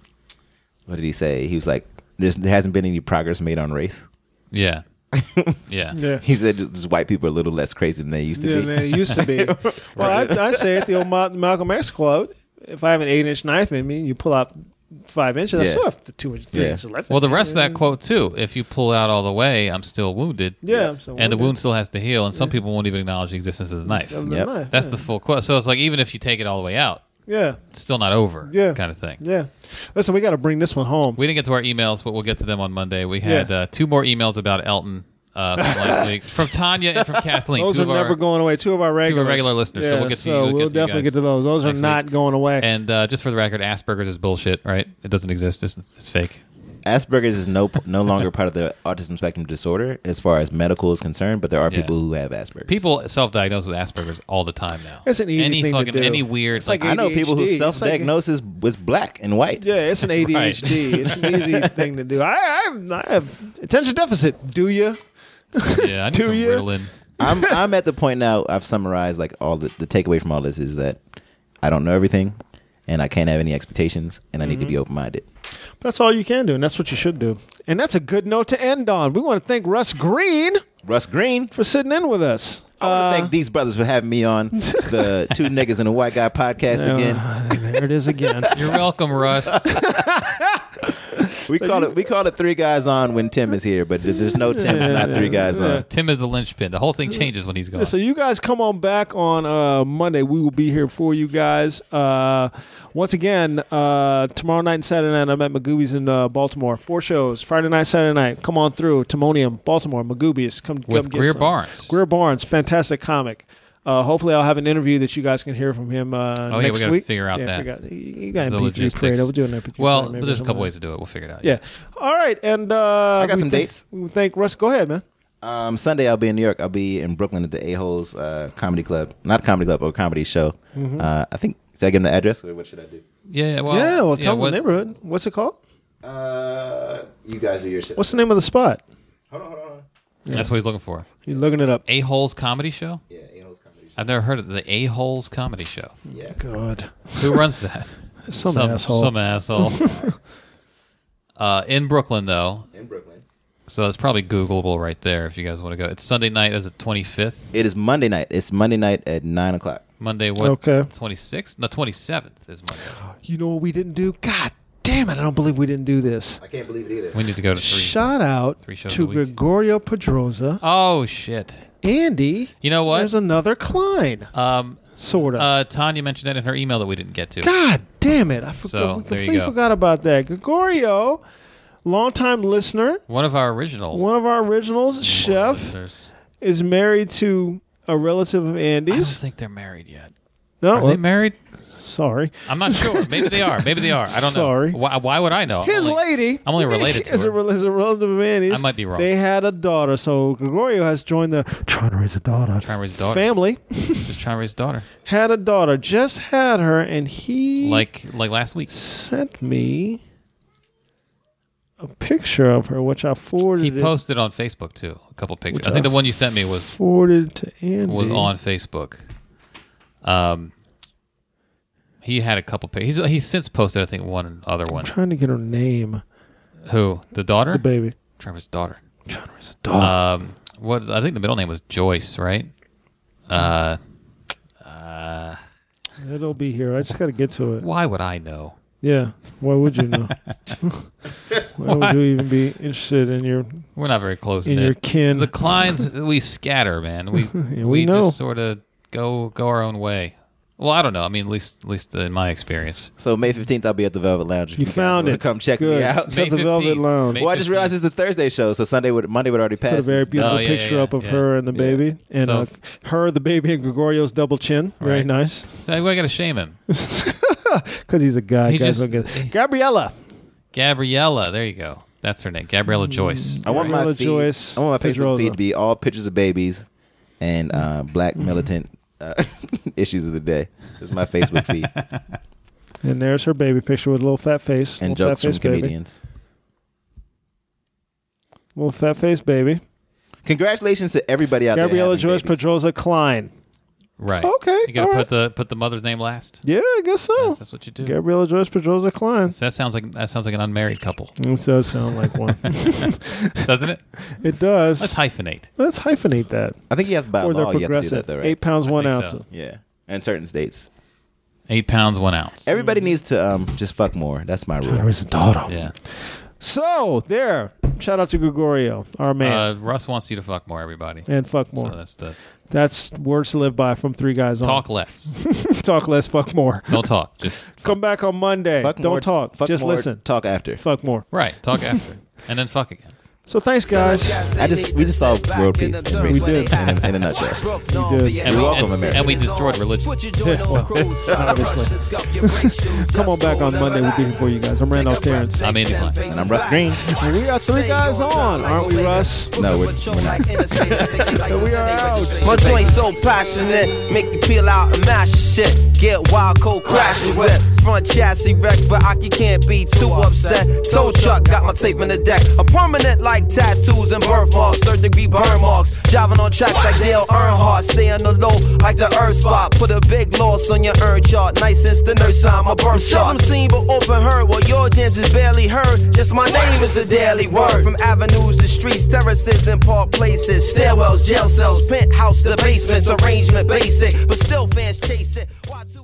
what did he say? He was like, there hasn't been any progress made on race. Yeah. Yeah. Yeah. He said just white people are a little less crazy than they used to Yeah, be. man, it used to be. Well, I say it, the old Malcolm X quote, if I have an 8-inch knife in me, you pull out 5 inches, I Yeah. still have 2 inches, 3 Yeah. inches left. Well, the rest of that quote, too, if you pull out all the way, I'm still wounded. Yeah, I'm still And the wounded. wound still has to heal. And some people won't even acknowledge the existence of the knife. Of the Yep. knife, That's yeah. the full quote. So it's like, even if you take it all the way out, Yeah, it's still not over Yeah. kind of thing. yeah. Listen, we got to bring this one home. We didn't get to our emails, but we'll get to them on Monday. We had 2 more emails about Elton from last week from Tanya and from Kathleen. Those two are of never our, going away. 2 of our regular listeners, so we'll get to you- we'll get to you definitely guys get to those. Those are next not week. going away. And just for the record, Asperger's is bullshit, right? It doesn't exist. It's fake. Asperger's is no longer part of the autism spectrum disorder as far as medical is concerned, but there are Yeah. people who have Asperger's. People self-diagnose with Asperger's all the time now. It's an easy any thing to fucking do. any weird. It's like I know people who ADHD. It's self-diagnose was black and white. Yeah, it's an ADHD. It's an easy thing to do. I have attention deficit. Do you? yeah, I need Do some you? Ritalin. I'm at the point now. I've summarized like all the takeaway from all this is that I don't know everything, and I can't have any expectations, and I need to be open-minded. That's all you can do, and that's what you should do. And that's a good note to end on. We want to thank Russ Green Russ Green. for sitting in with us. I want to thank these brothers for having me on the Two Niggas and a White Guy podcast again. There it is again. You're welcome, Russ. We call it 3 guys on when Tim is here, but if there's no Tim, it's not 3 guys on. Tim is the linchpin. The whole thing changes when he's gone. So you guys come on back on Monday. We will be here for you guys. Once again, tomorrow night and Saturday night, I'm at Magoobies in Baltimore. 4 shows. Friday night, Saturday night. Come on through. Timonium, Baltimore, Magoobies. Come With get Greer some. Barnes. Greer Barnes, fantastic comic. Hopefully, I'll have an interview that you guys can hear from him next we got to week. figure out that. You got The MP3 logistics. parade. We'll do an MP3 Well, parade, maybe there's a couple something. ways to do it. We'll figure it out. Yeah. All right. And I got some dates. We thank Russ. Go ahead, man. Sunday, I'll be in New York. I'll be in Brooklyn at the A-Holes Comedy Club. Not comedy club, or comedy show. I think, should I give them the address, or what should I do? Yeah, well, Tell them the neighborhood. What's it called? You guys do your shit. What's the name of the spot? Hold on. That's what he's looking for. You're looking it up. A-Holes Comedy Show? Yeah, A-Holes Comedy Show. I've never heard of the A-Holes Comedy Show. Yeah. God. Who runs that? Some asshole. Some asshole. In Brooklyn, though. In Brooklyn. So it's probably Googleable right there if you guys want to go. It's Sunday night as the 25th. It is Monday night. It's Monday night at 9 o'clock. Monday, what? Okay. 26th? No, 27th is Monday. You know what we didn't do? God damn it. I don't believe we didn't do this. I can't believe it either. We need to go to 3. Shout out 3 shows to a week. Gregorio Pedroza. Oh, shit. Andy. You know what? There's another Klein. Sort of. Tanya mentioned that in her email that we didn't get to. God damn it. I So, we there you completely go. forgot about that. Gregorio, longtime listener, One of our originals, chef, listeners. is married to a relative of I don't Andy's. think they're married yet. No, Are they married? sorry. I'm not sure. Maybe they are. I don't Sorry. know. Why would I know? His lady. I'm only related to is her. is a relative of Andy's. I might be wrong. They had a daughter, so Gregorio has joined the trying to raise a daughter family. Just trying to raise a daughter. Had a daughter, just had her, and he Like last week. sent me a picture of her, which I forwarded. He posted on Facebook too. A couple pictures. I think the one you sent me was forwarded to Andy. on Facebook. He had a couple pictures. He's since posted, I think, one other one. I'm trying to get her name. Who? The daughter? The baby. Trevor's daughter. Trying to raise a daughter. What? I think the middle name was Joyce, right? It'll be here. I just got to get to it. Why would I know? Yeah. Why would you know? Why would you even be interested in your We're not very close in knit. your kin? The Kleins, we scatter, man. We Yeah, we know. just sort of go our own way. Well, I don't know. I mean, at least in my experience. So May 15th, I'll be at the Velvet Lounge. If You guys found wanna it. Come check Good. me out. It's at the Velvet 15th. Lounge. May Well, I just realized 15th. it's the Thursday show, so Monday would already pass. Put a very beautiful Oh, yeah, picture yeah, up of yeah. her and the baby, and So- her, the baby, and Gregorio's double chin. Very Right. nice. So I got to shame him. Because he's a guy. He Guys just- don't get it. Gabriella. Gabriella, there you go. That's her name. Gabriella Joyce. I want my Gabriella feed. Joyce I want my Facebook Pedroza. feed to be all pictures of babies and black militant issues of the day. This is my Facebook feed And there's her baby picture with a little fat face. and little jokes fat from face baby. comedians. Little fat face baby. Congratulations to everybody out Gabriella there. Joyce Pedroza Klein. Right. Okay, You got to all put the mother's name last. Yeah, I guess so. That's what you do. Gabriella Joyce Pedroza Klein. So that sounds like an unmarried couple, It does sound like one. doesn't it? It does. Let's hyphenate. Let's hyphenate that. I think you have by Or they're law. You have to do progressive. that though, right? 8 pounds, 1 think ounce. so. Yeah, and certain states. 8 pounds, 1 ounce. Everybody needs to just fuck more. That's my rule. There is a daughter. Yeah. So, there. Shout out to Gregorio, our man. Russ wants you to fuck more, everybody. And fuck more. So That's words to live by from 3 guys on. talk less. Talk less, fuck more. Don't talk. Just Come back on Monday. Fuck Don't more, talk. Fuck Just more, listen. Talk after. Fuck more. right. Talk after, and then fuck again. So thanks, guys. We just saw world peace. We did. In a nutshell. We did. And You're welcome, America. And we destroyed religion. Obviously. Come on back on Monday. We'll be here for you guys. I'm Randolph Terrence. I'm Andy Klein. And I'm Russ Green. And we got 3 guys on, aren't we, Russ? No, we're not. And we are out. My joint so passionate, make you peel out and mash shit. Get wild, cold, crash it with front chassis wreck, but I can't be too upset. Tow truck, got my tape in the deck. I'm permanent like tattoos and birthmarks, 3rd-degree burn marks. Driving on tracks like Dale Earnhardt, stay on the low like the Earth spot. Put a big loss on your earn chart, nice since the nurse sign my birth chart. Seldom seen but often heard, well your jams is barely heard. Just my name is a daily word. From avenues to streets, terraces and park places, stairwells, jail cells, penthouse to basements, arrangement basic, but still fans chase it. Why